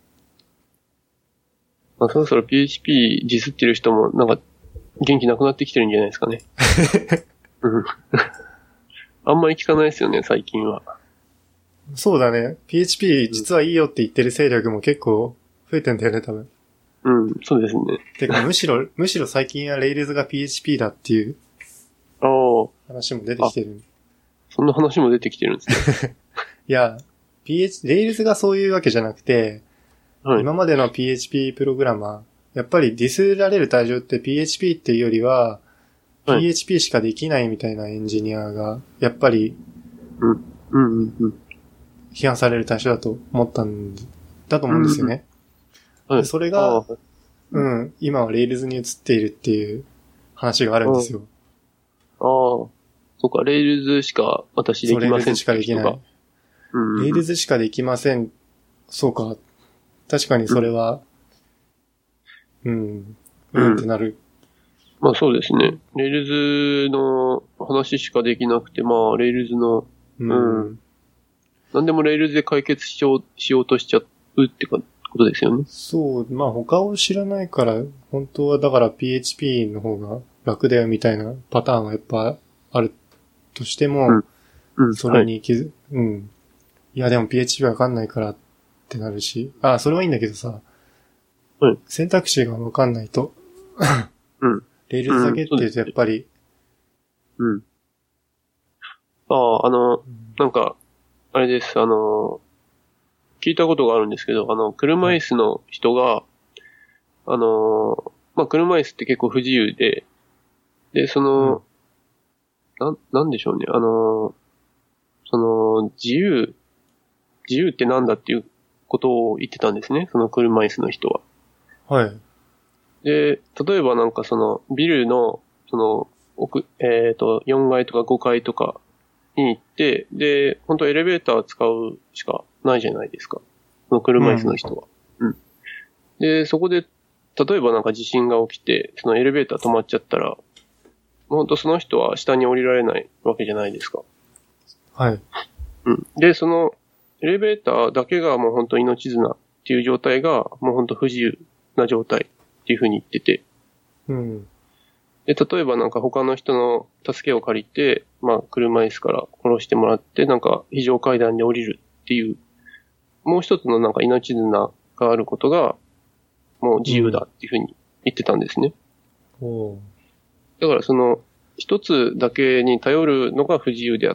まあそろそろ ピーエイチピー ディスってる人もなんか元気なくなってきてるんじゃないですかね。うん。あんまり聞かないですよね、最近は。 そうだね。ピーエイチピー 実はいいよって言ってる勢力も結構増えてんだよね、多分。 うん、そうですね。 てか、むしろ、むしろ最近は Rails が ピーエイチピー だっていう話も出てきてる。 そんな話も出てきてるんですね。 いや、ピーエイチ、Rails がそういうわけじゃなくて、はい、今までの ピーエイチピー プログラマー、やっぱりディスられる対象って ピーエイチピー っていうよりは、はい、ピーエイチピー しかできないみたいなエンジニアが、やっぱり、 うん、うんうんうん、 批判される対象だと思ったんだと思うんですよね。 うんうん、 それが、うん、今は Rails に移っているっていう話があるんですよ。 ああ、そうか、Rails しか私できません。 Rails しかできない。うんうん、Rails しかできません。そうか。確かにそれは、うん、うん、うんってなる。 まあそうですね。Rails の話しかできなくて、まあ Rails の、うん。うん、何でも Rails で解決しよう、しようとしちゃうってことですよね。 そう。まあ他を知らないから、本当はだから ピーエイチピー の方が楽だよみたいなパターンがやっぱあるとしても、うんうん、それに気づ、はい、うん。いやでも ピーエイチピー わかんないからってなるし、あ、それはいいんだけどさ、 はい、 選択肢がわかんないと、 うん。 レールズだけって言うとやっぱり、 うん。うん、ああ、あの、なんか、あれです、あの、聞いたことがあるんですけど、あの、車椅子の人が、はい、あの、まあ、車椅子って結構不自由で、で、その、うん、なん、なんでしょうね、あの、その、自由、自由ってなんだっていうことを言ってたんですね、その車椅子の人は。 はい。 で、例えばなんかその、ビルの、その、奥、えっと、よんがいとかごかいとかに行って、で、本当エレベーター使うしかないじゃないですか。その車椅子の人は。うん。うん、で、そこで、例えばなんか地震が起きて、そのエレベーター止まっちゃったら、本当その人は下に降りられないわけじゃないですか。 はい。 うん。で、その、エレベーターだけがもう本当命綱っていう状態が、もう本当不自由な状態っていう風に言ってて。 うん。 で、例えばなんか他の人の助けを借りて、まあ車椅子から殺してもらって、なんか非常階段に降りるっていう、もう一つのなんか命綱があることが、もう自由だっていう風に言ってたんですね。 うん、おだからその、一つだけに頼るのが不自由であって、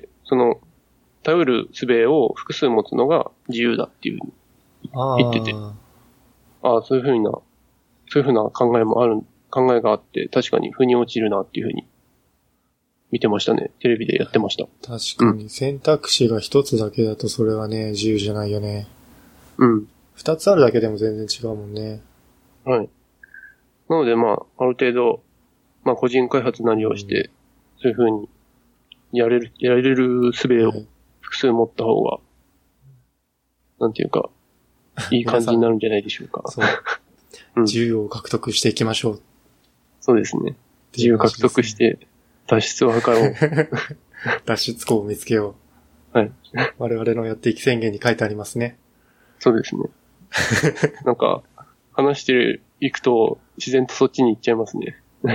その、頼る術を複数持つのが自由だっていう風に言ってて。ああ、そういう風な、そういう風な考えもある、考えがあって、確かに腑に落ちるなっていう風に見てましたね。テレビでやってました。 確かに、選択肢が一つだけだとそれはね、自由じゃないよね。 うん。 二つあるだけでも全然違うもんね。 はい。 なのでまあ、ある程度、まあ個人開発なりをして、うん、そういう風にやれる、やれる術を複数持った方が、なんていうか、いい感じになるんじゃないでしょうか。 そう。うん、自由を獲得していきましょう。 そうですね。自由獲得して脱出を図ろう。 脱出口を見つけよう。はい。 我々のやっていき宣言に書いてありますね。 そうですね。なんか、話していくと自然とそっちに行っちゃいますね。 うん。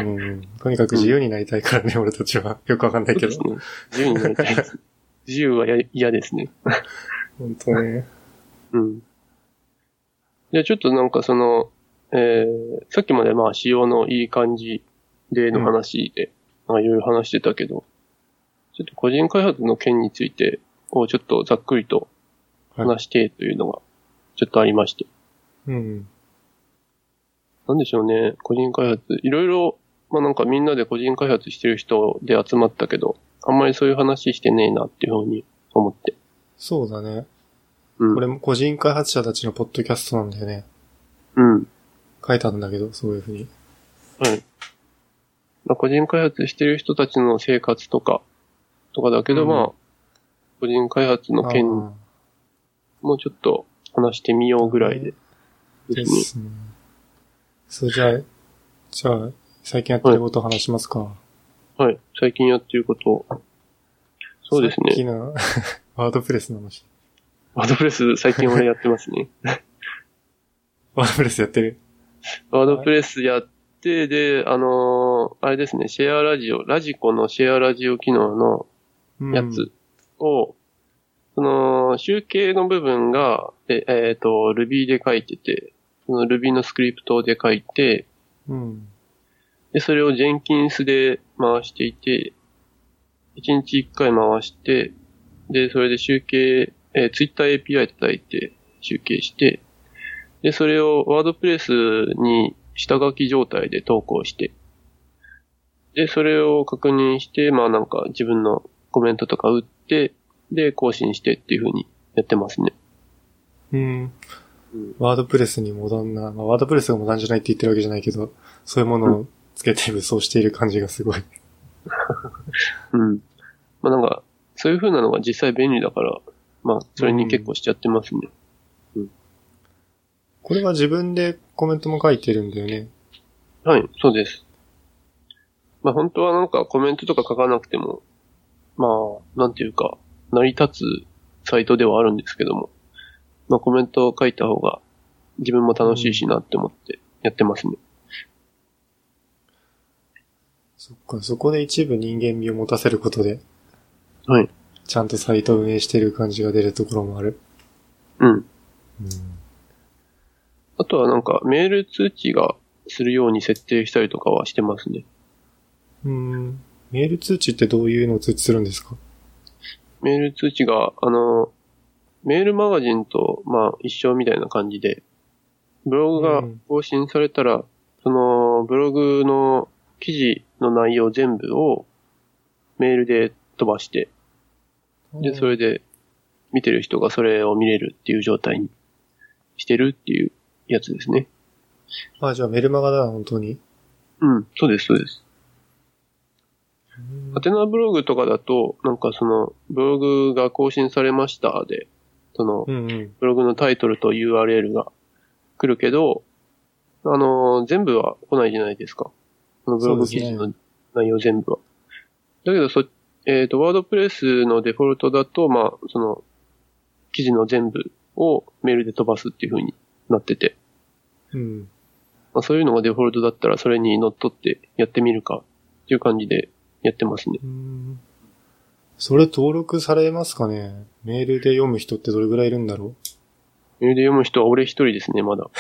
とにかく自由になりたいからね、うん、俺たちは。よくわかんないけど。 そうですね。自由になりたいです。自由は嫌ですね。 本当ね。 うん。じゃあちょっとなんかその、えー、さっきまでまあ仕様のいい感じでの話で、うん、なんかいろいろ話してたけど、ちょっと個人開発の件についてをちょっとざっくりと話してというのがちょっとありまして。 はい、うん。 なんでしょうね、個人開発。いろいろ、まあなんかみんなで個人開発してる人で集まったけど、あんまりそういう話してねえなっていうふうに思って。 そうだね。 うん。 これも個人開発者たちのポッドキャストなんだよね。 うん。 書いたんだけど、そういうふうに。 はい。まあ、個人開発してる人たちの生活とか、とかだけど、うん、まあ、個人開発の件もうちょっと話してみようぐらいでですね。ですね。そう、じゃあ、じゃあ、最近やってることを話しますか。 はい。はい、最近やってること。そうですね。 さっきのワードプレスの話。 ワードプレス最近俺やってますね。 ワードプレスやってる？ ワードプレスやって、で、あのー、あれですね、シェアラジオ、ラジコのシェアラジオ機能のやつを、うん、その、集計の部分が、え、えっと、Ruby で書いてて、その Ruby のスクリプトで書いて、 うん、 で、それを Jenkins で回していて、いちにちいっかい回して、で、それで集計、えー、Twitter エーピーアイ 叩いて集計して、で、それをワードプレスに下書き状態で投稿して、で、それを確認して、まあなんか自分のコメントとか打って、で、更新してっていう風にやってますね。 うん。ワードプレスにモダンな、まあ、ワードプレスがモダンじゃないって言ってるわけじゃないけど、そういうものをつけて武装している感じがすごい。 うん。まあなんか、そういう風なのが実際便利だから、まあ、それに結構しちゃってますね。うん。うん、 これは自分でコメントも書いてるんだよね。 はい、そうです。まあ本当はなんかコメントとか書かなくても、まあ、なんていうか、成り立つサイトではあるんですけども、まあコメントを書いた方が自分も楽しいしなって思ってやってますね。うん、 そっか、そこで一部人間味を持たせることで、 はい。 ちゃんとサイトを運営してる感じが出るところもある。 うん。うん。 あとはなんかメール通知がするように設定したりとかはしてますね。 うん。メール通知ってどういうのを通知するんですか？ メール通知が、あの、メールマガジンと、まあ、一緒みたいな感じで、ブログが更新されたら、うん、その、ブログの記事の内容全部をメールで飛ばして、で、それで見てる人がそれを見れるっていう状態にしてるっていうやつですね。 あ、じゃあメルマガだ、本当に。 うん、そうです、そうです。ハテナブログとかだと、なんかその、ブログが更新されましたで、その、 うんうん、 ブログのタイトルと ユーアールエル が来るけど、あの、全部は来ないじゃないですか。そのブログ記事の内容全部は。だけど、そ、えっと、ワードプレスのデフォルトだと、まあ、その、記事の全部をメールで飛ばすっていう風になってて。 うん。 まあ、そういうのがデフォルトだったら、それに乗っ取ってやってみるかっていう感じでやってますね。 うん。それ登録されますかね？メールで読む人ってどれぐらいいるんだろう？ メールで読む人は俺一人ですね、まだ。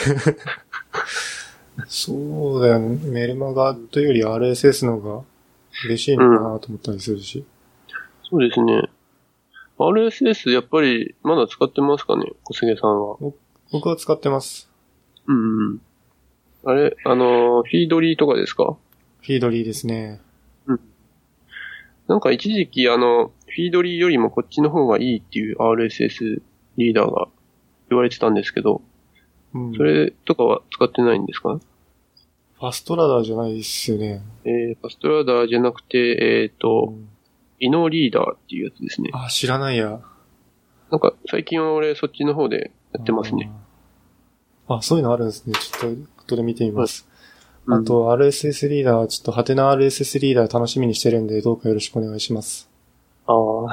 そうだよね。メルマガというより アールエスエス の方が嬉しいのかなと思ったりするし、うん。 そうですね。アールエスエス やっぱりまだ使ってますかね、小菅さんは。 僕は使ってます。 うんうん。あれ、あの、フィードリーとかですか？ フィードリーですね。 うん。なんか一時期あの、フィードリーよりもこっちの方がいいっていう アールエスエス リーダーが言われてたんですけど、うん、それとかは使ってないんですか？ ファストラダーじゃないですよね。 えー、ファストラダーじゃなくて、えっ、ー、と、うんイノリーダーっていうやつですね。 あ、知らないや。 なんか、最近は俺そっちの方でやってますね。 あ, あ、そういうのあるんですね。ちょっと、後で見てみます。はい、あと、うん、アールエスエス リーダー、ちょっと、ハテナ アールエスエス リーダー楽しみにしてるんで、どうかよろしくお願いします。 ああ。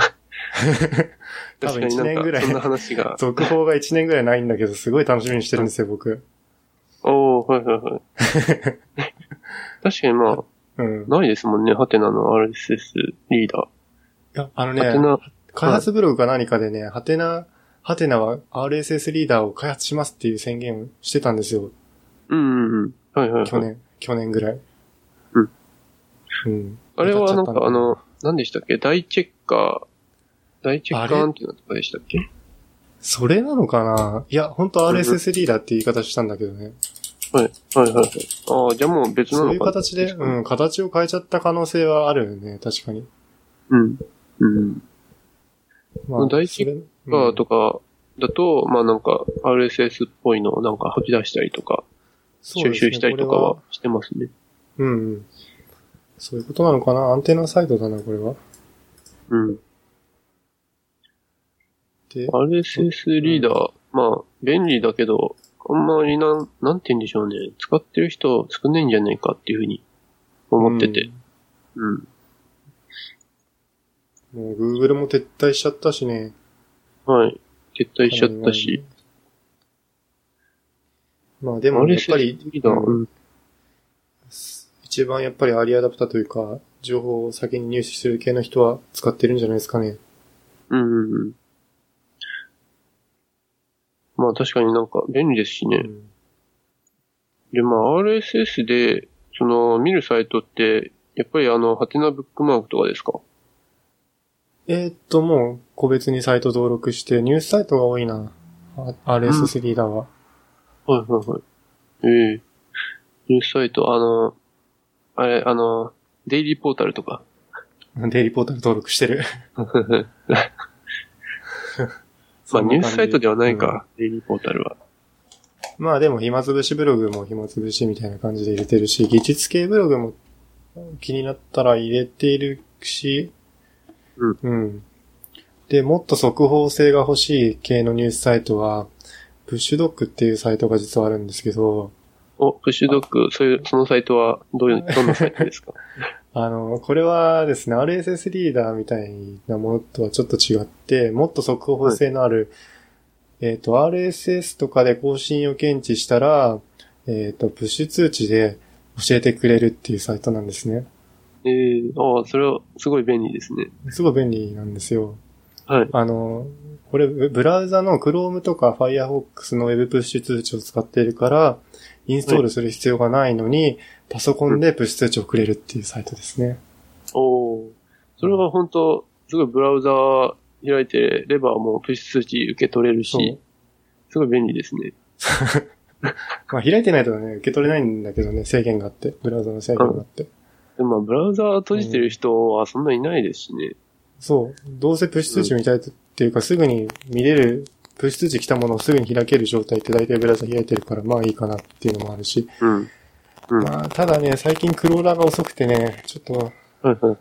多分いちねんぐらい。 そんな話が。 続報がいちねんぐらいないんだけど、すごい楽しみにしてるんですよ、僕。 おー、はいはいはい。確かにまあ、うん、ないですもんね、ハテナの アールエスエス リーダー。 いや、あのね、開発ブログか何かでね、ハテナ、ハテナは アールエスエス リーダーを開発しますっていう宣言をしてたんですよ。 うんうんうん。はいはい、はい。 去年、去年ぐらい。 うん。 うん。 あれはなんかあの、何でしたっけ大チェッカー、大チェッカーっていうのとかでしたっけそれなのかないや、ほんと アールエスエス リーダーって言い方したんだけどね。 はい、はいはいはい。ああ、じゃあもう別なのかなそういう形で、うん、形を変えちゃった可能性はあるよね、確かに。 うん。うん。まあ、大チェッカーとかだと、うん、まあなんか アールエスエス っぽいのをなんか吐き出したりとか、収集したりとかはしてますね。 うん、うん。そういうことなのかなアンテナサイドだな、これは。 うん。で、アールエスエス リーダー、うん、まあ、便利だけど、あんまりなん、なんて言うんでしょうね。使ってる人少ないんじゃないかっていうふうに思ってて。うん。うんもう Google も撤退しちゃったしね。 はい。撤退しちゃったし。 まあでもやっぱり、 うん、 一番やっぱりアーリーアダプターというか、情報を先に入手する系の人は使ってるんじゃないですかね。 うんうんうん。まあ確かになんか便利ですしね。うん、で、まあ アールエスエス で、その見るサイトって、やっぱりあの、ハテナブックマークとかですかえー、っと、もう、個別にサイト登録して、ニュースサイトが多いな。アールエスエス リーダーは。 うん、はいはいはい。ええー。ニュースサイト、あの、あれ、あの、デイリーポータルとか。 デイリーポータル登録してる。 まあ、ニュースサイトではないか、うん、デイリーポータルは。 まあでも、暇つぶしブログも暇つぶしみたいな感じで入れてるし、技術系ブログも気になったら入れているし、 うん。 うん。で、もっと速報性が欲しい系のニュースサイトは、プッシュドックっていうサイトが実はあるんですけど。 お、プッシュドック、そういう、そのサイトはどういう、どんなサイトですかあの、これはですね、アールエスエス リーダーみたいなものとはちょっと違って、もっと速報性のある、はい、えっと、アールエスエス とかで更新を検知したら、えっと、プッシュ通知で教えてくれるっていうサイトなんですね。 ええー、ああ、それはすごい便利ですね。 すごい便利なんですよ。 はい。 あの、これ、ブラウザの Chrome とか Firefox の Web プッシュ通知を使っているから、インストールする必要がないのに、はい、パソコンでプッシュ通知を送れるっていうサイトですね。 うん、おー。それは本当すごいブラウザ開いてればもうプッシュ通知受け取れるし、すごい便利ですね。 まあ開いてないとね、受け取れないんだけどね、制限があって、ブラウザの制限があって。うんでも、ブラウザー閉じてる人はそんなにいないですしね。うん、 そう。どうせプッシュ通知見たいっていうか、うん、すぐに見れる、プッシュ通知来たものをすぐに開ける状態って大体ブラウザ開いてるから、まあいいかなっていうのもあるし。 うん。うん、 まあ、ただね、最近クローラーが遅くてね、ちょっと、 はいはいはい、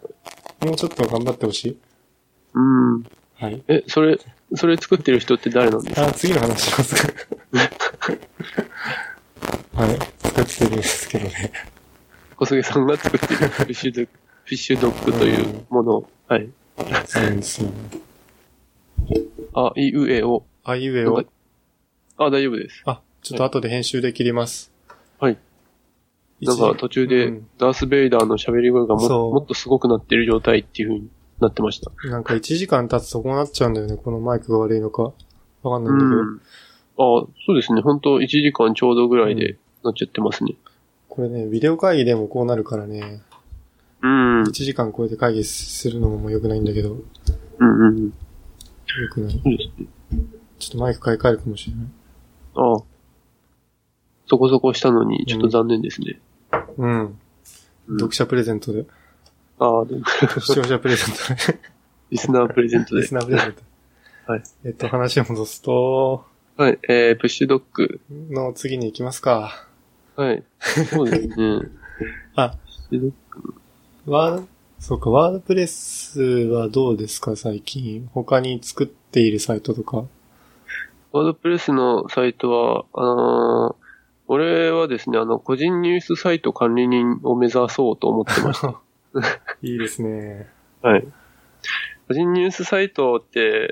もうちょっと頑張ってほしい。 うん。 はい。 え、それ、それ作ってる人って誰なんですか？ あ、次の話しますか。はい。作ってるんですけどね。 小菅さんが作っているフィッシュドッグ、フィッシュドッグというものを、はい。 そうですね。 あ、いうえお。 あいうえお。 あ、大丈夫です。 あ、ちょっと後で編集で切ります。 はい。なんか途中でダース・ベイダーの喋り声が も,、うん、もっとすごくなってる状態っていう風になってました。 なんかいちじかん経つとこうなっちゃうんだよね。このマイクが悪いのか。わかんないんだけど。うん、 あ、そうですね。本当いちじかんちょうどぐらいでなっちゃってますね。うんこれね、ビデオ会議でもこうなるからね。 うん。 いちじかん超えて会議するのも良くないんだけど。 うんうん。 良くない。 そうですね。 ちょっとマイク買い替えるかもしれない。 ああ。そこそこしたのに、ちょっと残念ですね。 うん。うん、読者プレゼントで。 ああ、でも。 視聴者プレゼントで。 リスナープレゼントで。 リスナープレゼント。 はい。 えっと、話を戻すと。 はい、えー、プッシュドッグ。 の次に行きますか。 はい。そうですね。 あ、ワード、そうか、ワードプレスはどうですか、最近。他に作っているサイトとか。 ワードプレスのサイトは、あのー、俺はですね、あの、個人ニュースサイト管理人を目指そうと思ってました。 いいですね。 はい。個人ニュースサイトって、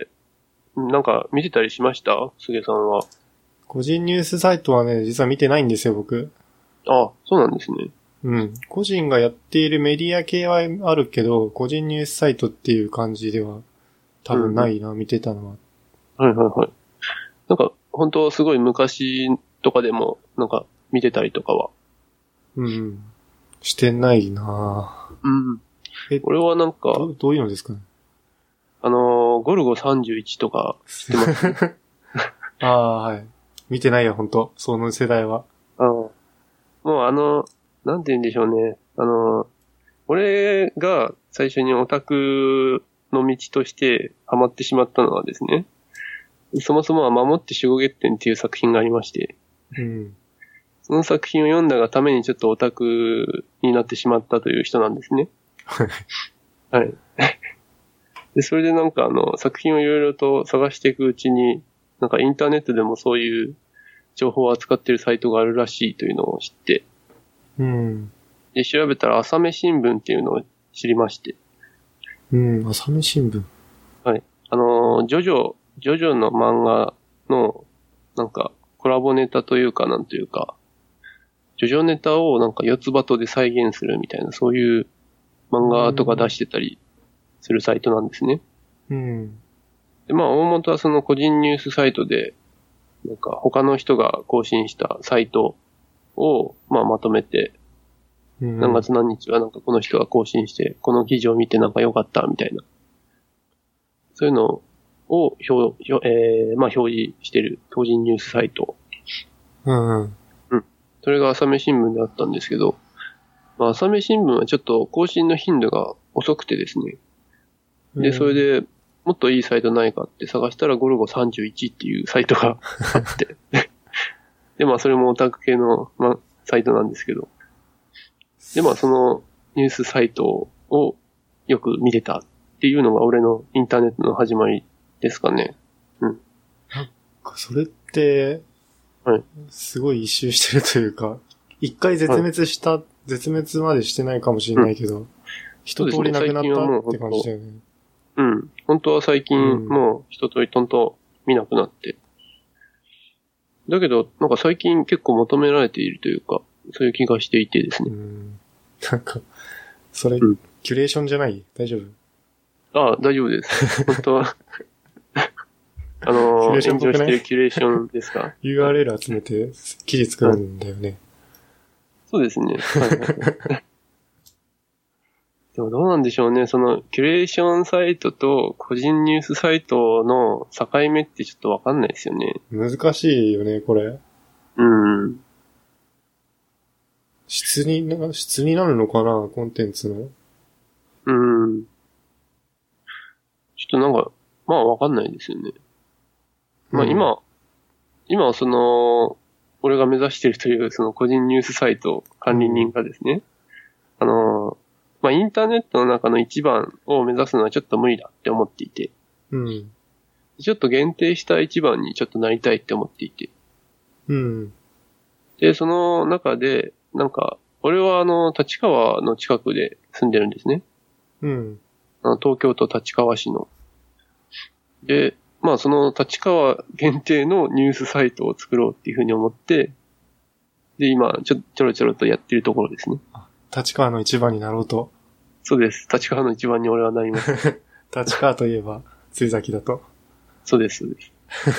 なんか見てたりしました菅さんは。 個人ニュースサイトはね、実は見てないんですよ、僕。 あ、そうなんですね。 うん。個人がやっているメディア系はあるけど、個人ニュースサイトっていう感じでは多分ないな、うん、見てたのは。 はいはいはい。なんか、本当すごい昔とかでも、なんか見てたりとかは。 うん。してないなぁ。うん。え、俺はなんかど、どういうのですかね。 あのー、ゴルゴさんじゅういちとか知ってます、 ああ、はい。見てないよ、本当その世代は。 ああ。もうあの、なんて言うんでしょうね。あの、俺が最初にオタクの道としてハマってしまったのはですね、そもそもは守って守護月天っていう作品がありまして、 うん、 その作品を読んだがためにちょっとオタクになってしまったという人なんですね。はい。で、それでなんかあの、作品をいろいろと探していくうちに、なんかインターネットでもそういう情報を扱っているサイトがあるらしいというのを知って、 うん。 で、調べたら朝目新聞っていうのを知りまして。 うん、朝目新聞。 はい。あの、ジョジョ、ジョジョの漫画の、なんか、コラボネタというか、なんというか、ジョジョネタをなんか四つ葉とで再現するみたいな、そういう漫画とか出してたりするサイトなんですね。 うん。 で、まあ、大元はその個人ニュースサイトで、なんか他の人が更新したサイトを、まあ、まとめて、うん、何月何日はなんかこの人が更新して、この記事を見てなんか良かったみたいな。そういうのを表、えー、まあ表示してる個人ニュースサイト。 うんうん。 うん。それが朝目新聞であったんですけど、まあ朝目新聞はちょっと更新の頻度が遅くてですね。で、それでもっといいサイトないかって探したらゴルゴさんじゅういちっていうサイトがあって。で、まあそれもオタク系の、まあ、サイトなんですけど。で、まあそのニュースサイトをよく見てたっていうのが俺のインターネットの始まりですかね。うん。 なんかそれって、はい。すごい一周してるというか、一回絶滅した、はい、絶滅までしてないかもしれないけど、うん、一通りなくなったって感じだよね。 うん。本当は最近もう一通りとんと見なくなって。だけど、なんか最近結構求められているというか、そういう気がしていてですね。 うん。なんか、それ、うん、キュレーションじゃない？大丈夫？ ああ、大丈夫です。本当は。あのー、炎上してるキュレーションですか？ ユーアールエル 集めて記事作るんだよね。 そうですね。はいはいはい、でもどうなんでしょうね。その、キュレーションサイトと個人ニュースサイトの境目ってちょっとわかんないですよね。 難しいよね、これ。 うん。 質に、質になるのかな、コンテンツの。 うん。ちょっとなんか、まあわかんないですよね。まあ今、うん、今はその、俺が目指しているというその個人ニュースサイト管理人がですね、うん、あの、まあインターネットの中の一番を目指すのはちょっと無理だって思っていて、 うん、 ちょっと限定した一番にちょっとなりたいって思っていて、 うん、 で、その中で、なんか、俺はあの、立川の近くで住んでるんですね。 うん。 あの東京都立川市の。で、まあその立川限定のニュースサイトを作ろうっていうふうに思って、で、今、ちょ、ちょろちょろとやってるところですね。 立川の一番になろうと。 そうです。立川の一番に俺はなります。 立川といえば、つい崎だと。 そうです、そうです。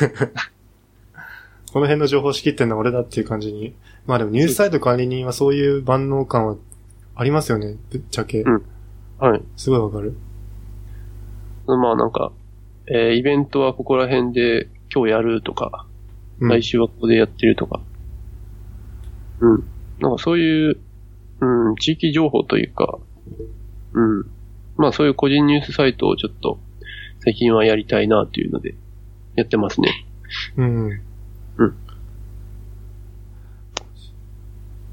この辺の情報仕切ってんのは俺だっていう感じに。まあでもニュースサイト管理人はそういう万能感はありますよね、ぶっちゃけ。 うん。はい。 すごいわかる。 まあなんか、えー、イベントはここら辺で今日やるとか、うん、来週はここでやってるとか。うん。なんかそういう、うん、地域情報というか、うん。まあそういう個人ニュースサイトをちょっと最近はやりたいなというのでやってますね。 うん。 うん。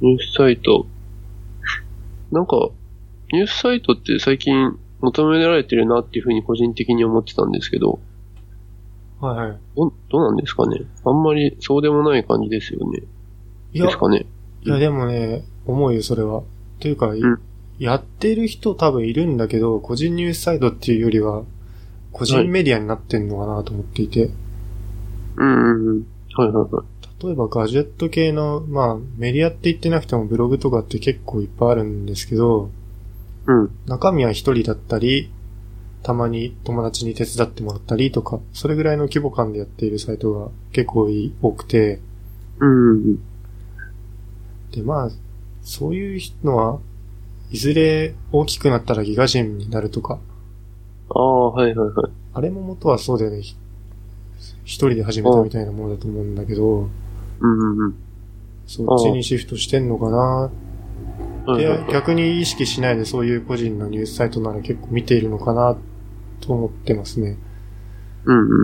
ニュースサイト。なんか、ニュースサイトって最近求められてるなっていうふうに個人的に思ってたんですけど、 はいはい。 ど、どうなんですかね。あんまりそうでもない感じですよね。 いや、 ですかね。 いやでもね、思うよ、それは。というか、 んやってる人多分いるんだけど、個人ニュースサイトっていうよりは、個人メディアになってんのかなと思っていて。 うんうんうん。はいはいはい。 例えばガジェット系の、まあ、メディアって言ってなくてもブログとかって結構いっぱいあるんですけど、 うん。 中身は一人だったり、たまに友達に手伝ってもらったりとか、それぐらいの規模感でやっているサイトが結構多くて、 うんうん。 で、まあ、そういうのは、いずれ大きくなったらギガ人になるとか。 ああ、はいはいはい。 あれも元はそうだよね。一人で始めたみたいなものだと思うんだけど、 うんうんうん。 そっちにシフトしてんのかな。 はいはいはいで、逆に意識しないでそういう個人のニュースサイトなら結構見ているのかなと思ってますね。 うんうん。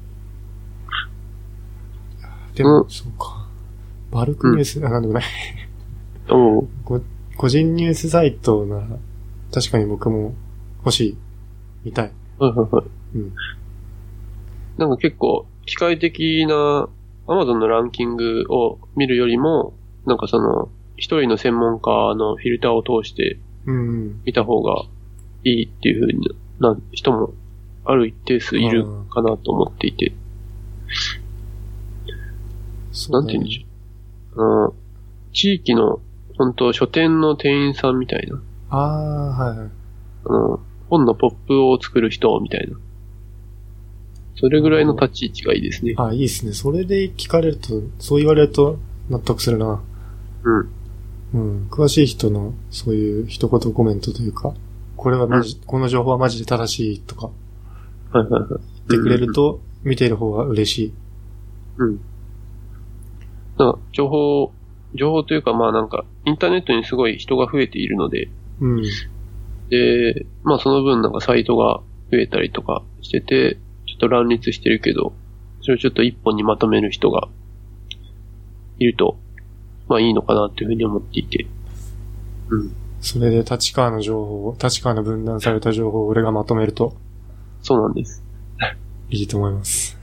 でも、 うんそうか。バルクニュース、あ、なんでもない。 おう。 こ個人ニュースサイトなら、確かに僕も欲しい。見たい。 はいはいはい。 うん。 なんか結構、機械的な Amazon のランキングを見るよりも、なんかその、一人の専門家のフィルターを通してうん。 見た方がいいっていう風な人もある一定数いるかなと思っていて。 そうだねなんて言うんでしょう。あの、地域の、本当書店の店員さんみたいな。 ああ、はいはい。 あの、本のポップを作る人みたいな。それぐらいの立ち位置がいいですね。 あ、いいですね。それで聞かれると、そう言われると納得するな。 うん。 うん。詳しい人の、そういう一言コメントというか、これはマジ、 うんこの情報はマジで正しいとか、 はいはいはい。 言ってくれると、見ている方が嬉しい。 うん。なんか、情報、情報というかまあなんか、インターネットにすごい人が増えているので、 うん。 で、まあその分なんかサイトが増えたりとかしてて、ちょっと乱立してるけど、それをちょっと一本にまとめる人がいると、まあいいのかなっていうふうに思っていて。うん。 それで立川の情報、立川の分断された情報を俺がまとめると、 そうなんです。 いいと思います。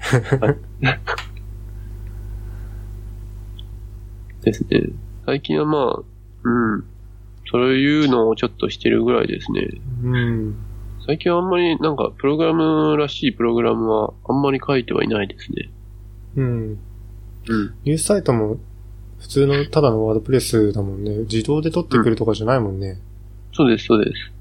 ですね。最近はまあ、うん。そういうのをちょっとしてるぐらいですね。 うん。 最近はあんまりなんかプログラムらしいプログラムはあんまり書いてはいないですね。 うん。 うん。 ニュースサイトも、普通のただのワードプレスだもんね。自動で取ってくるとかじゃないもんね。 そうです、そうです。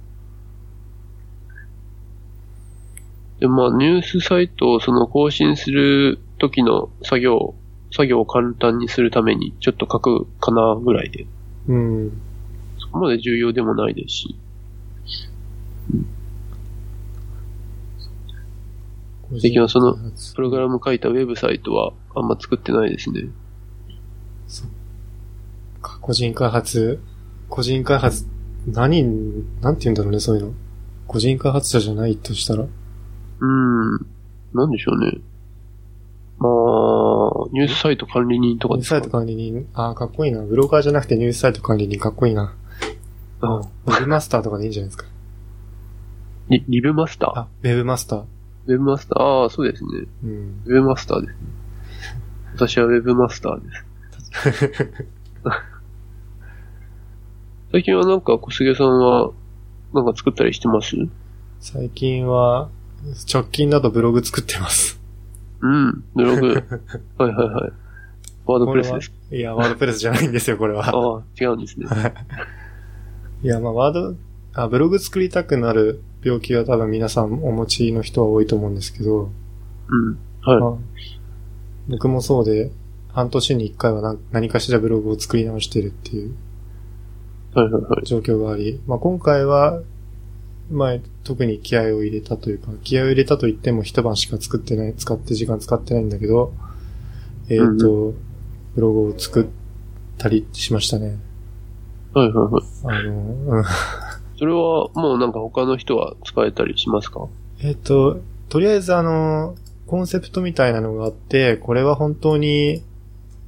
で、まあ、ニュースサイトをその更新する時の作業、作業を簡単にするためにちょっと書くかなぐらいで。 うん。 そこまで重要でもないですし。最近はそのプログラム書いたウェブサイトはあんま作ってないですね。 そっか、個人開発、個人開発、何、なんて言うんだろうね、そういうの。個人開発者じゃないとしたら。 うーん。なんでしょうね。まあ、ニュースサイト管理人とかですか。 ニュースサイト管理人、ああ、かっこいいな。ブローカーじゃなくてニュースサイト管理人かっこいいな。 あウェブマスターとかでいいんじゃないですか。 リ、リブマスターあ、ウェブマスター。 ウェブマスター、ああ、そうですね。 うん。 ウェブマスターですね。私はウェブマスターです。最近はなんか小菅さんはなんか作ったりしてます？ 最近は、直近だとブログ作ってます。 うん、ブログ。はいはいはい。ワードプレスです。 いや、ワードプレスじゃないんですよ、これは。 ああ、違うんですね。 いや、まあ、ワード、あ、ブログ作りたくなる病気は多分皆さんお持ちの人は多いと思うんですけど、 うん。はい。 まあ、僕もそうで、半年に一回は何何かしらブログを作り直してるっていうはいはいはい。 状況があり、まあ今回は、まあ特に気合を入れたというか、気合を入れたと言っても一晩しか作ってない、使って時間使ってないんだけど、えっと、 うんブログを作ったりしましたね。 はいはいはい。 あの、うん、 それはもうなんか他の人は使えたりしますか？ えっと、とりあえずあの、コンセプトみたいなのがあって、これは本当に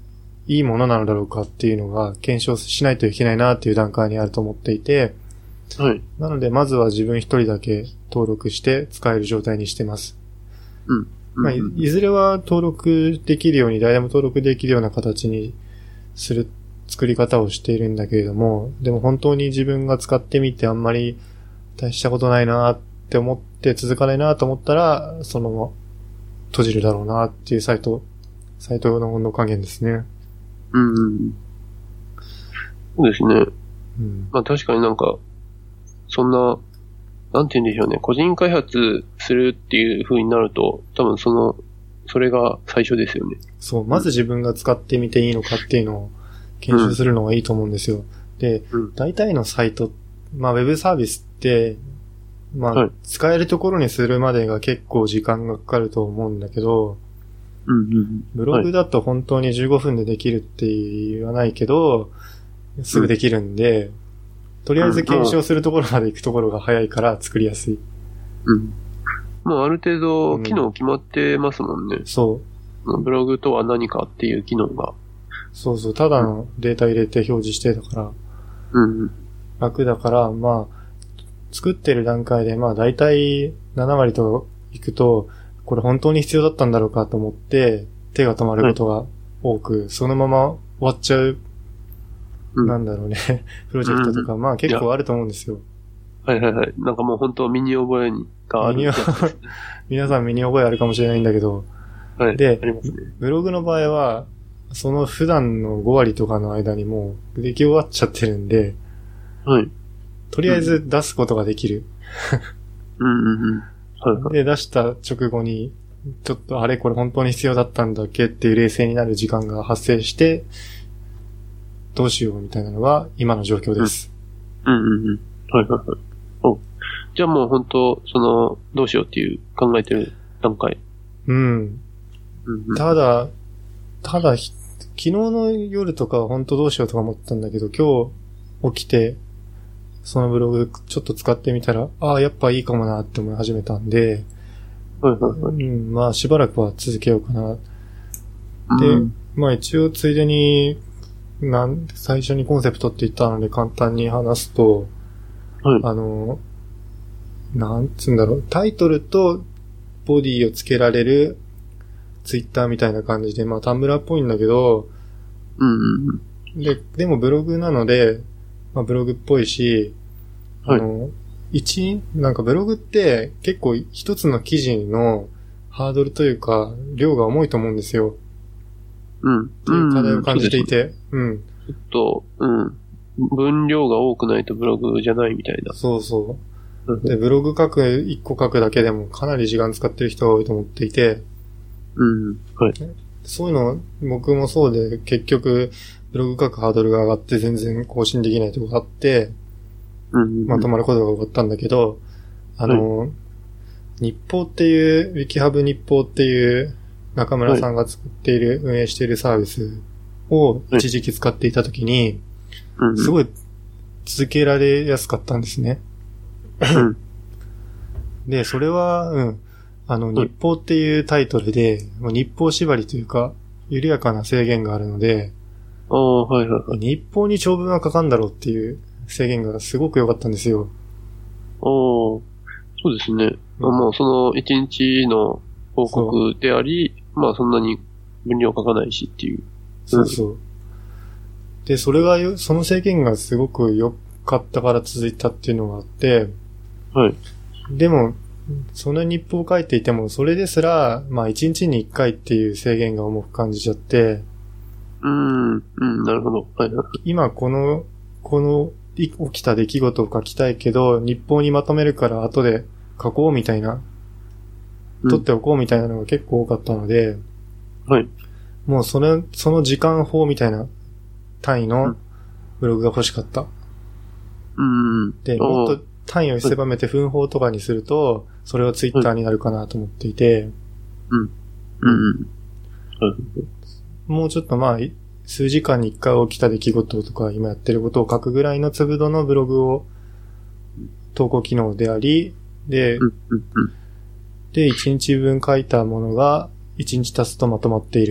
いいものなのだろうかっていうのが検証しないといけないなっていう段階にあると思っていて、 はい。 なのでまずは自分一人だけ登録して使える状態にしてます。 うん。 まあ、い, いずれは登録できるように、誰でも登録できるような形にする作り方をしているんだけれども、でも本当に自分が使ってみてあんまり大したことないなって思って続かないなと思ったら、そのまま閉じるだろうなっていうサイト、サイトの温度加減ですね。 うん。そうですね。 うん、 まあ確かになんか、そんな、なんて言うんでしょうね。個人開発するっていう風になると、多分その、それが最初ですよね。 そう、まず自分が使ってみていいのかっていうのを検証するのがいいと思うんですよ。うん、で、うん、大体のサイト、まあウェブサービスって、まあ、はい、使えるところにするまでが結構時間がかかると思うんだけど、 うんうんうん、 ブログだと本当にじゅうごふんでできるって言わないけど、すぐできるんで、うん、とりあえず検証するところまで行くところが早いから作りやすい。 うん。もうある程度機能決まってますもんね。 うん、そう。 ブログとは何かっていう機能が。 そうそう。ただのデータ入れて表示してだから。 うん。 楽だから、まあ、作ってる段階で、まあ大体なな割と行くと、これ本当に必要だったんだろうかと思って手が止まることが多く、はい、そのまま終わっちゃう、うん、なんだろうね、プロジェクトとか、うん、まあ結構あると思うんですよ。 はいはいはい。なんかもう本当身に覚えがある。 皆さん身に覚えあるかもしれないんだけど、 はい、 で、 ありますね、 ブログの場合は、その普段のご割とかの間にもう出来終わっちゃってるんで、 はい。 とりあえず出すことができる。 うんうんうん。はいはい、 で、出した直後に、ちょっとあれこれ本当に必要だったんだっけっていう冷静になる時間が発生して、どうしようみたいなのが今の状況です。 うん、うんうんうん。はいはいはい。お、じゃあもう本当、その、どうしようっていう考えてる段階。 うん。 うんうん、 ただ、ただ、昨日の夜とかは本当どうしようとか思ったんだけど、今日起きて、そのブログちょっと使ってみたら、ああ、やっぱいいかもなって思い始めたんで、 はいはいはい。 うん、まあしばらくは続けようかな。で、 うん、 まあ一応ついでに、なん、最初にコンセプトって言ったので簡単に話すと、 はい、 あの、なんつうんだろう、タイトルとボディをつけられるツイッターみたいな感じで、まあタンブラーっぽいんだけど、 うんうんうん、で、でもブログなので、まあブログっぽいし、あの、はい、一、なんかブログって結構一つの記事のハードルというか、量が重いと思うんですよ。 うん。 っていう課題を感じていて。うん。 ちょっと、うん。分量が多くないとブログじゃないみたいな。 そうそう。で、ブログ書く、一個書くだけでもかなり時間使ってる人が多いと思っていて。 うん。はい。 そういうの、僕もそうで、結局、ブログ書くハードルが上がって全然更新できないとこがあって、 うんうんうん、 まとまることが多かったんだけど、あの、はい、日報っていう、ウィキハブ日報っていう中村さんが作っている、はい、運営しているサービスを一時期使っていたときに、 はい、 すごい続けられやすかったんですね。 うん、 で、それは、うん、あの、日報っていうタイトルで、日報縛りというか、緩やかな制限があるので、 ああ、はいはいはい。 日報に長文は書かんだろうっていう制限がすごく良かったんですよ。 ああ、そうですね。うん、まあ、その一日の報告であり、まあ、そんなに分量書かないしっていう。 そうそう。で、それがよ、その制限がすごく良かったから続いたっていうのがあって、 はい。 でも、その日報を書いていても、それですら、まあ一日に一回っていう制限が重く感じちゃって、 うーん、うん、なるほど。はいはい。 今この、この起きた出来事を書きたいけど、日報にまとめるから後で書こうみたいな、取っておこうみたいなのが結構多かったので、 うん、はい。 もうその、その時間法みたいな単位のブログが欲しかった。 うん。 で、もっと単位を狭めて分法とかにすると、それはツイッターになるかなと思っていて、 うん。うん。うん。 もうちょっとまあ、数時間に一回起きた出来事とか今やってることを書くぐらいの粒度のブログを投稿機能であり、で、 うんうんうん、 で、一日分書いたものが一日経つとまとまっている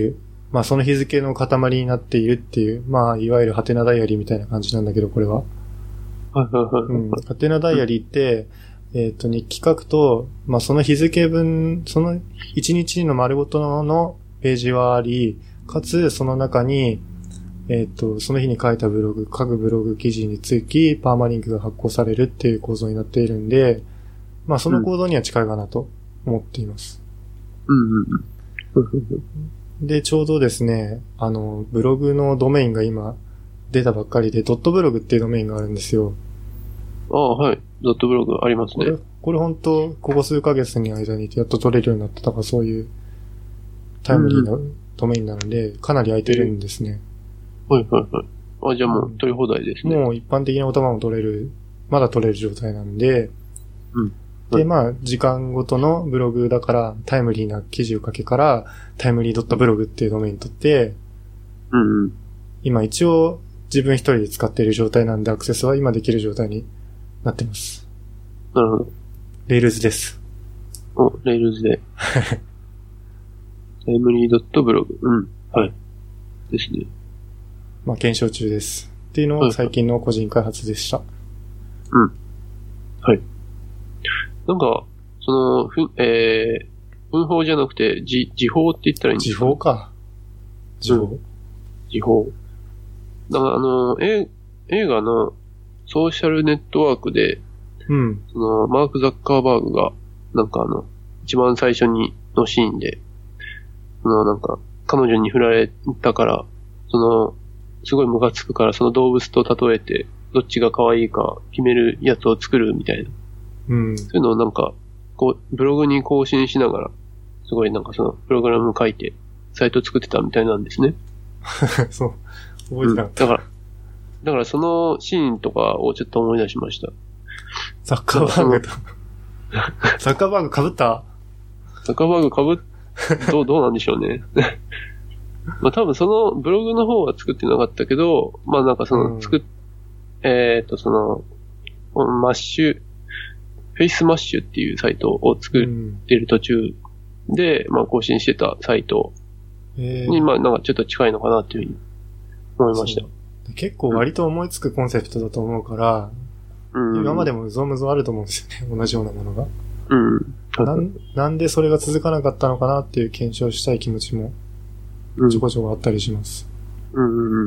まあその日付の塊になっているっていう、まあいわゆるハテナダイアリーみたいな感じなんだけど、これは。 はいはいはい。 うん。ハテナダイアリーって、えっと、日記書くと、まあその日付分、その一日の丸ごとのページはあり、かつその中に、えっと、その日に書いたブログ、各ブログ記事につき、パーマリンクが発行されるっていう構造になっているんで、まあその構造には近いかなと思っています。 うんうんうん。で、ちょうどですね、あの、ブログのドメインが今出たばっかりで、ドットブログっていうドメインがあるんですよ。 ああ、はい。ドットブログありますね。 これ、これ本当ここ数ヶ月の間にやっと取れるようになったとか、そういうタイムリーなドメインなので、かなり空いてるんですね。 はいはいはい。あ、じゃあもう取り放題ですね。 もう一般的な言葉も取れる、まだ取れる状態なんで、 うん。 で、まあ、時間ごとのブログだから、タイムリーな記事を書けから、タイムリードットブログっていうドメイン取って、 うんうん。 今一応自分一人で使っている状態なんで、アクセスは今できる状態になってます。 なるほど。 レールズです。 お、レールズで。タイムリードットブログ。うん。はい。ですね。 まあ、検証中です。っていうのを最近の個人開発でした。 うん。はい。なんか、その、ふ、えー、文法じゃなくて、じ、時報って言ったらいいんですか？ 時報か。時報、うん、 時報。だからあの、え、映画のソーシャルネットワークで、 うん。 その、マーク・ザッカーバーグが、なんかあの、一番最初にのシーンで、そのなんか、彼女に振られたから、その、すごいムカつくから、その動物と例えて、どっちが可愛いか決めるやつを作るみたいな。 うん。 そういうのをなんか、こう、ブログに更新しながら、すごいなんかその、プログラム書いて、サイト作ってたみたいなんですね。 そう。覚えてなかった、 うん。だから、だからそのシーンとかをちょっと思い出しました。 ザッカーバーグと。ザッカーバーグ被ったザッカーバーグ被っ、どう、どうなんでしょうね。まあ多分そのブログの方は作ってなかったけど、まあなんかその作っ、うん、えっとその、マッシュ、フェイスマッシュっていうサイトを作ってる途中で、うん、まあ更新してたサイトに、まあなんかちょっと近いのかなっていうふうに思いました。 結構割と思いつくコンセプトだと思うから、うん、今までもうぞうむぞうあると思うんですよね。同じようなものが。 うん。 なん、なんでそれが続かなかったのかなっていう検証したい気持ちもちょこちょこあったりします。 うんうんうん。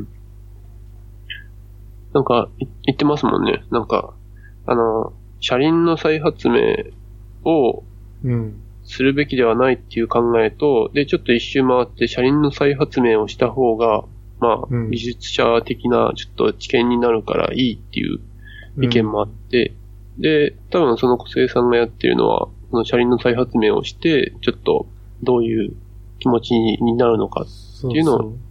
なんか、言ってますもんね。なんか、あの、車輪の再発明をするべきではないっていう考えと、で、ちょっと一周回って車輪の再発明をした方が、まあ、うん、技術者的なちょっと知見になるからいいっていう意見もあって、うん、で、多分その小杉さんがやってるのは、その車輪の再発明をして、ちょっとどういう気持ちになるのかっていうのを、そうそう、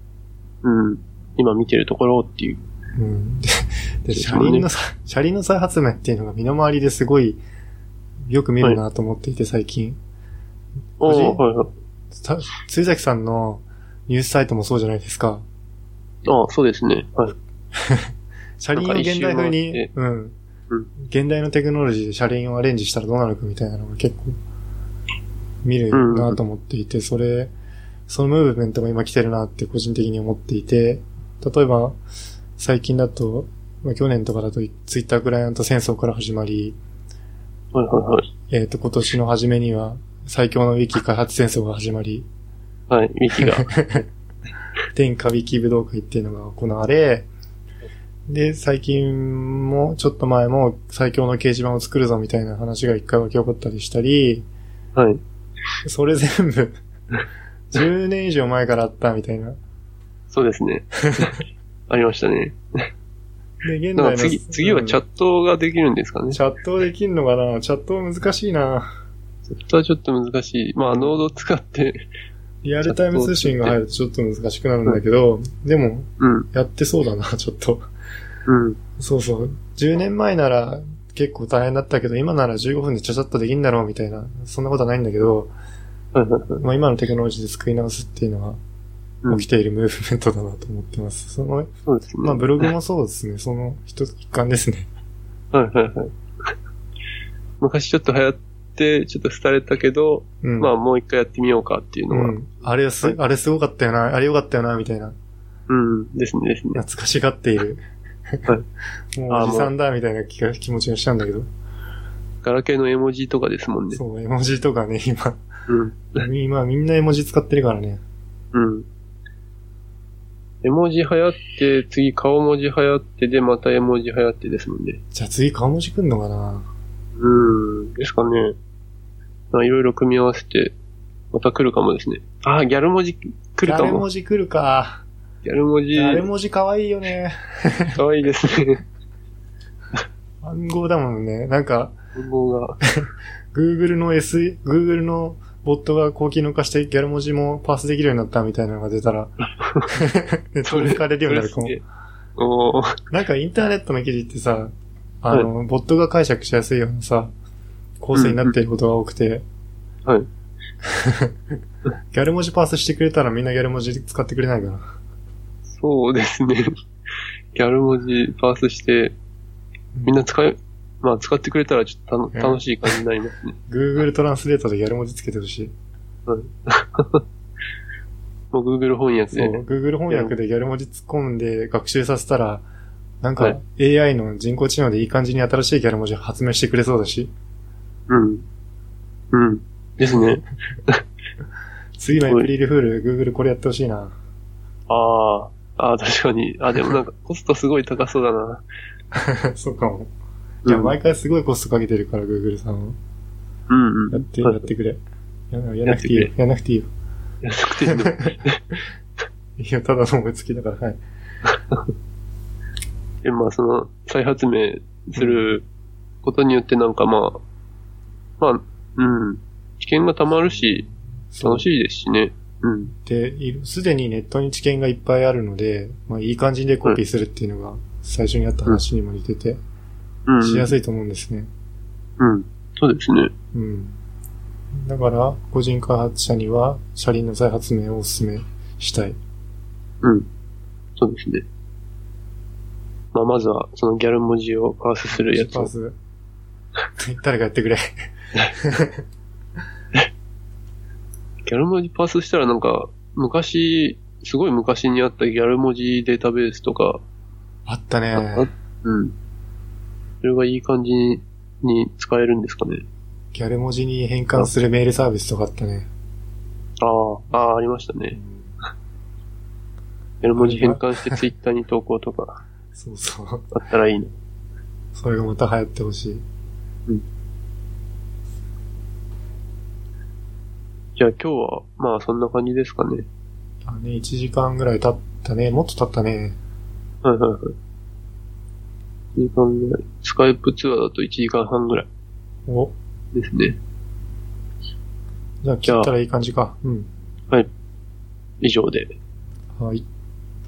うん、今見てるところっていう。 うん、でで車輪の、車輪の再発明っていうのが身の回りですごいよく見るなと思っていて、最近。 はい、はいはい。 辻崎さんのニュースサイトもそうじゃないですか。 ああ、そうですね。はい。 車輪を現代風に、うん、うん。現代のテクノロジーで車輪をアレンジしたらどうなるかみたいなのが結構見るなと思っていて、うん、それ、そのムーブメントが今来てるなって個人的に思っていて、例えば、最近だと、まあ、去年とかだとツイッタークライアント戦争から始まり、 はいはいはい。 えっと、今年の初めには最強のウィキ開発戦争が始まり、 はい、ウィキが。 天下ウィキ武道会っていうのが行われ、で、最近も、ちょっと前も最強の掲示板を作るぞみたいな話が一回湧き起こったりしたり、 はい。 それ全部、じゅうねん以上前からあったみたいな。 そうですね。ありましたね。 で、現代の次、次はチャットができるんですかね。 チャットできるのかな？チャット難しいな。 チャットはちょっと難しい。まあ、ノードを使って。 リアルタイム通信が入るとちょっと難しくなるんだけど、うん、でも、うん、やってそうだな、ちょっと。 うん。 そうそう。じゅうねんまえなら結構大変だったけど、今ならじゅうごふんでちゃちゃっとできんだろうみたいな、そんなことはないんだけど、まあ今のテクノロジーで作り直すっていうのは、起きているムーブメントだなと思ってます。その、 そうですね。 まあブログもそうですね。その一つ一環ですね。 はいはいはい。昔ちょっと流行っってちょっと廃れたけど、 うん、 まあもう一回やってみようかっていうのは。 うん、あれす、あれすごかったよな、あれよかったよな、みたいな。 うん、ですねですね。 懐かしがっている。はい、もうおじさんだ、みたいな気が気持ちがしたんだけど。 ガラケーの絵文字とかですもんね。 そう、絵文字とかね、今。 うん。 今みんな絵文字使ってるからね。 うん。絵文字流行って、次顔文字流行って、で、また絵文字流行ってですもんね。 じゃあ次顔文字来んのかな？ うーん、ですかね。まあ、いろいろ組み合わせて、また来るかもですね。ああ、ギャル文字来るかも。 ギャル文字来るか。 ギャル文字。 ギャル文字可愛いよね。 可愛いですね。 暗号だもんね。なんか、 暗号が。 Google の S、Google のボットが高機能化してギャル文字もパースできるようになったみたいなのが出たら、ネットで使われるようになるかも。 おなんかインターネットの記事ってさ、あの、はい、ボットが解釈しやすいようなさ、構成になっていることが多くて、 うんうん、はい。 ギャル文字パースしてくれたらみんなギャル文字使ってくれないかな。 そうですね。ギャル文字パースして、みんな使い、まあ使ってくれたらちょっと楽しい感じになりますね。 Google トランスレートでギャル文字つけてほしい。 はい。もう Google 翻訳で。 そう、Google 翻訳でギャル文字突っ込んで学習させたら、なんか エーアイ の人工知能でいい感じに新しいギャル文字発明してくれそうだし。 うん。うん。ですね。 次のエプリルフール、Google これやってほしいな。 ああ。ああ、確かに。あ、でもなんかコストすごい高そうだな。 そうかも。いや、毎回すごいコストかけてるから、Google さんは。 うんうん。 やって、やってくれ。ややらなくていいよ。やらなくていいよ。 やらなくていいのいや、ただの思いつきだから、はい。 え、まあ、その、再発明することによってなんかまあ、まあ、うん。知見が溜まるし、楽しいですしね。うん。 で、すでにネットに知見がいっぱいあるので、まあ、いい感じでコピーするっていうのが、最初にあった話にも似てて、うん、しやすいと思うんですね。 うん。そうですね。 うん。だから、個人開発者には、車輪の再発明をお勧めしたい。 うん。そうですね。まあ、まずは、そのギャル文字をパースするやつを。パース。 誰かやってくれ。 ギャル文字パースしたらなんか、昔、すごい昔にあったギャル文字データベースとか。 あったね。 あうん。それがいい感じに使えるんですかね。 ギャル文字に変換するメールサービスとかあったね。 ああ、ああ、ありましたね。ギャル文字変換してツイッターに投稿とか。 そうそう。 あったらいいね。 それがまた流行ってほしい。 うん。じゃあ今日は、まあそんな感じですかね。 あね、いちじかんぐらい経ったね。もっと経ったね。 はいはいはい。いちじかんぐらい。スカイプツアーだといちじかんはんぐらい。 お。 ですね。 じゃあ切ったらいい感じか。うん。 はい。以上で。 はい。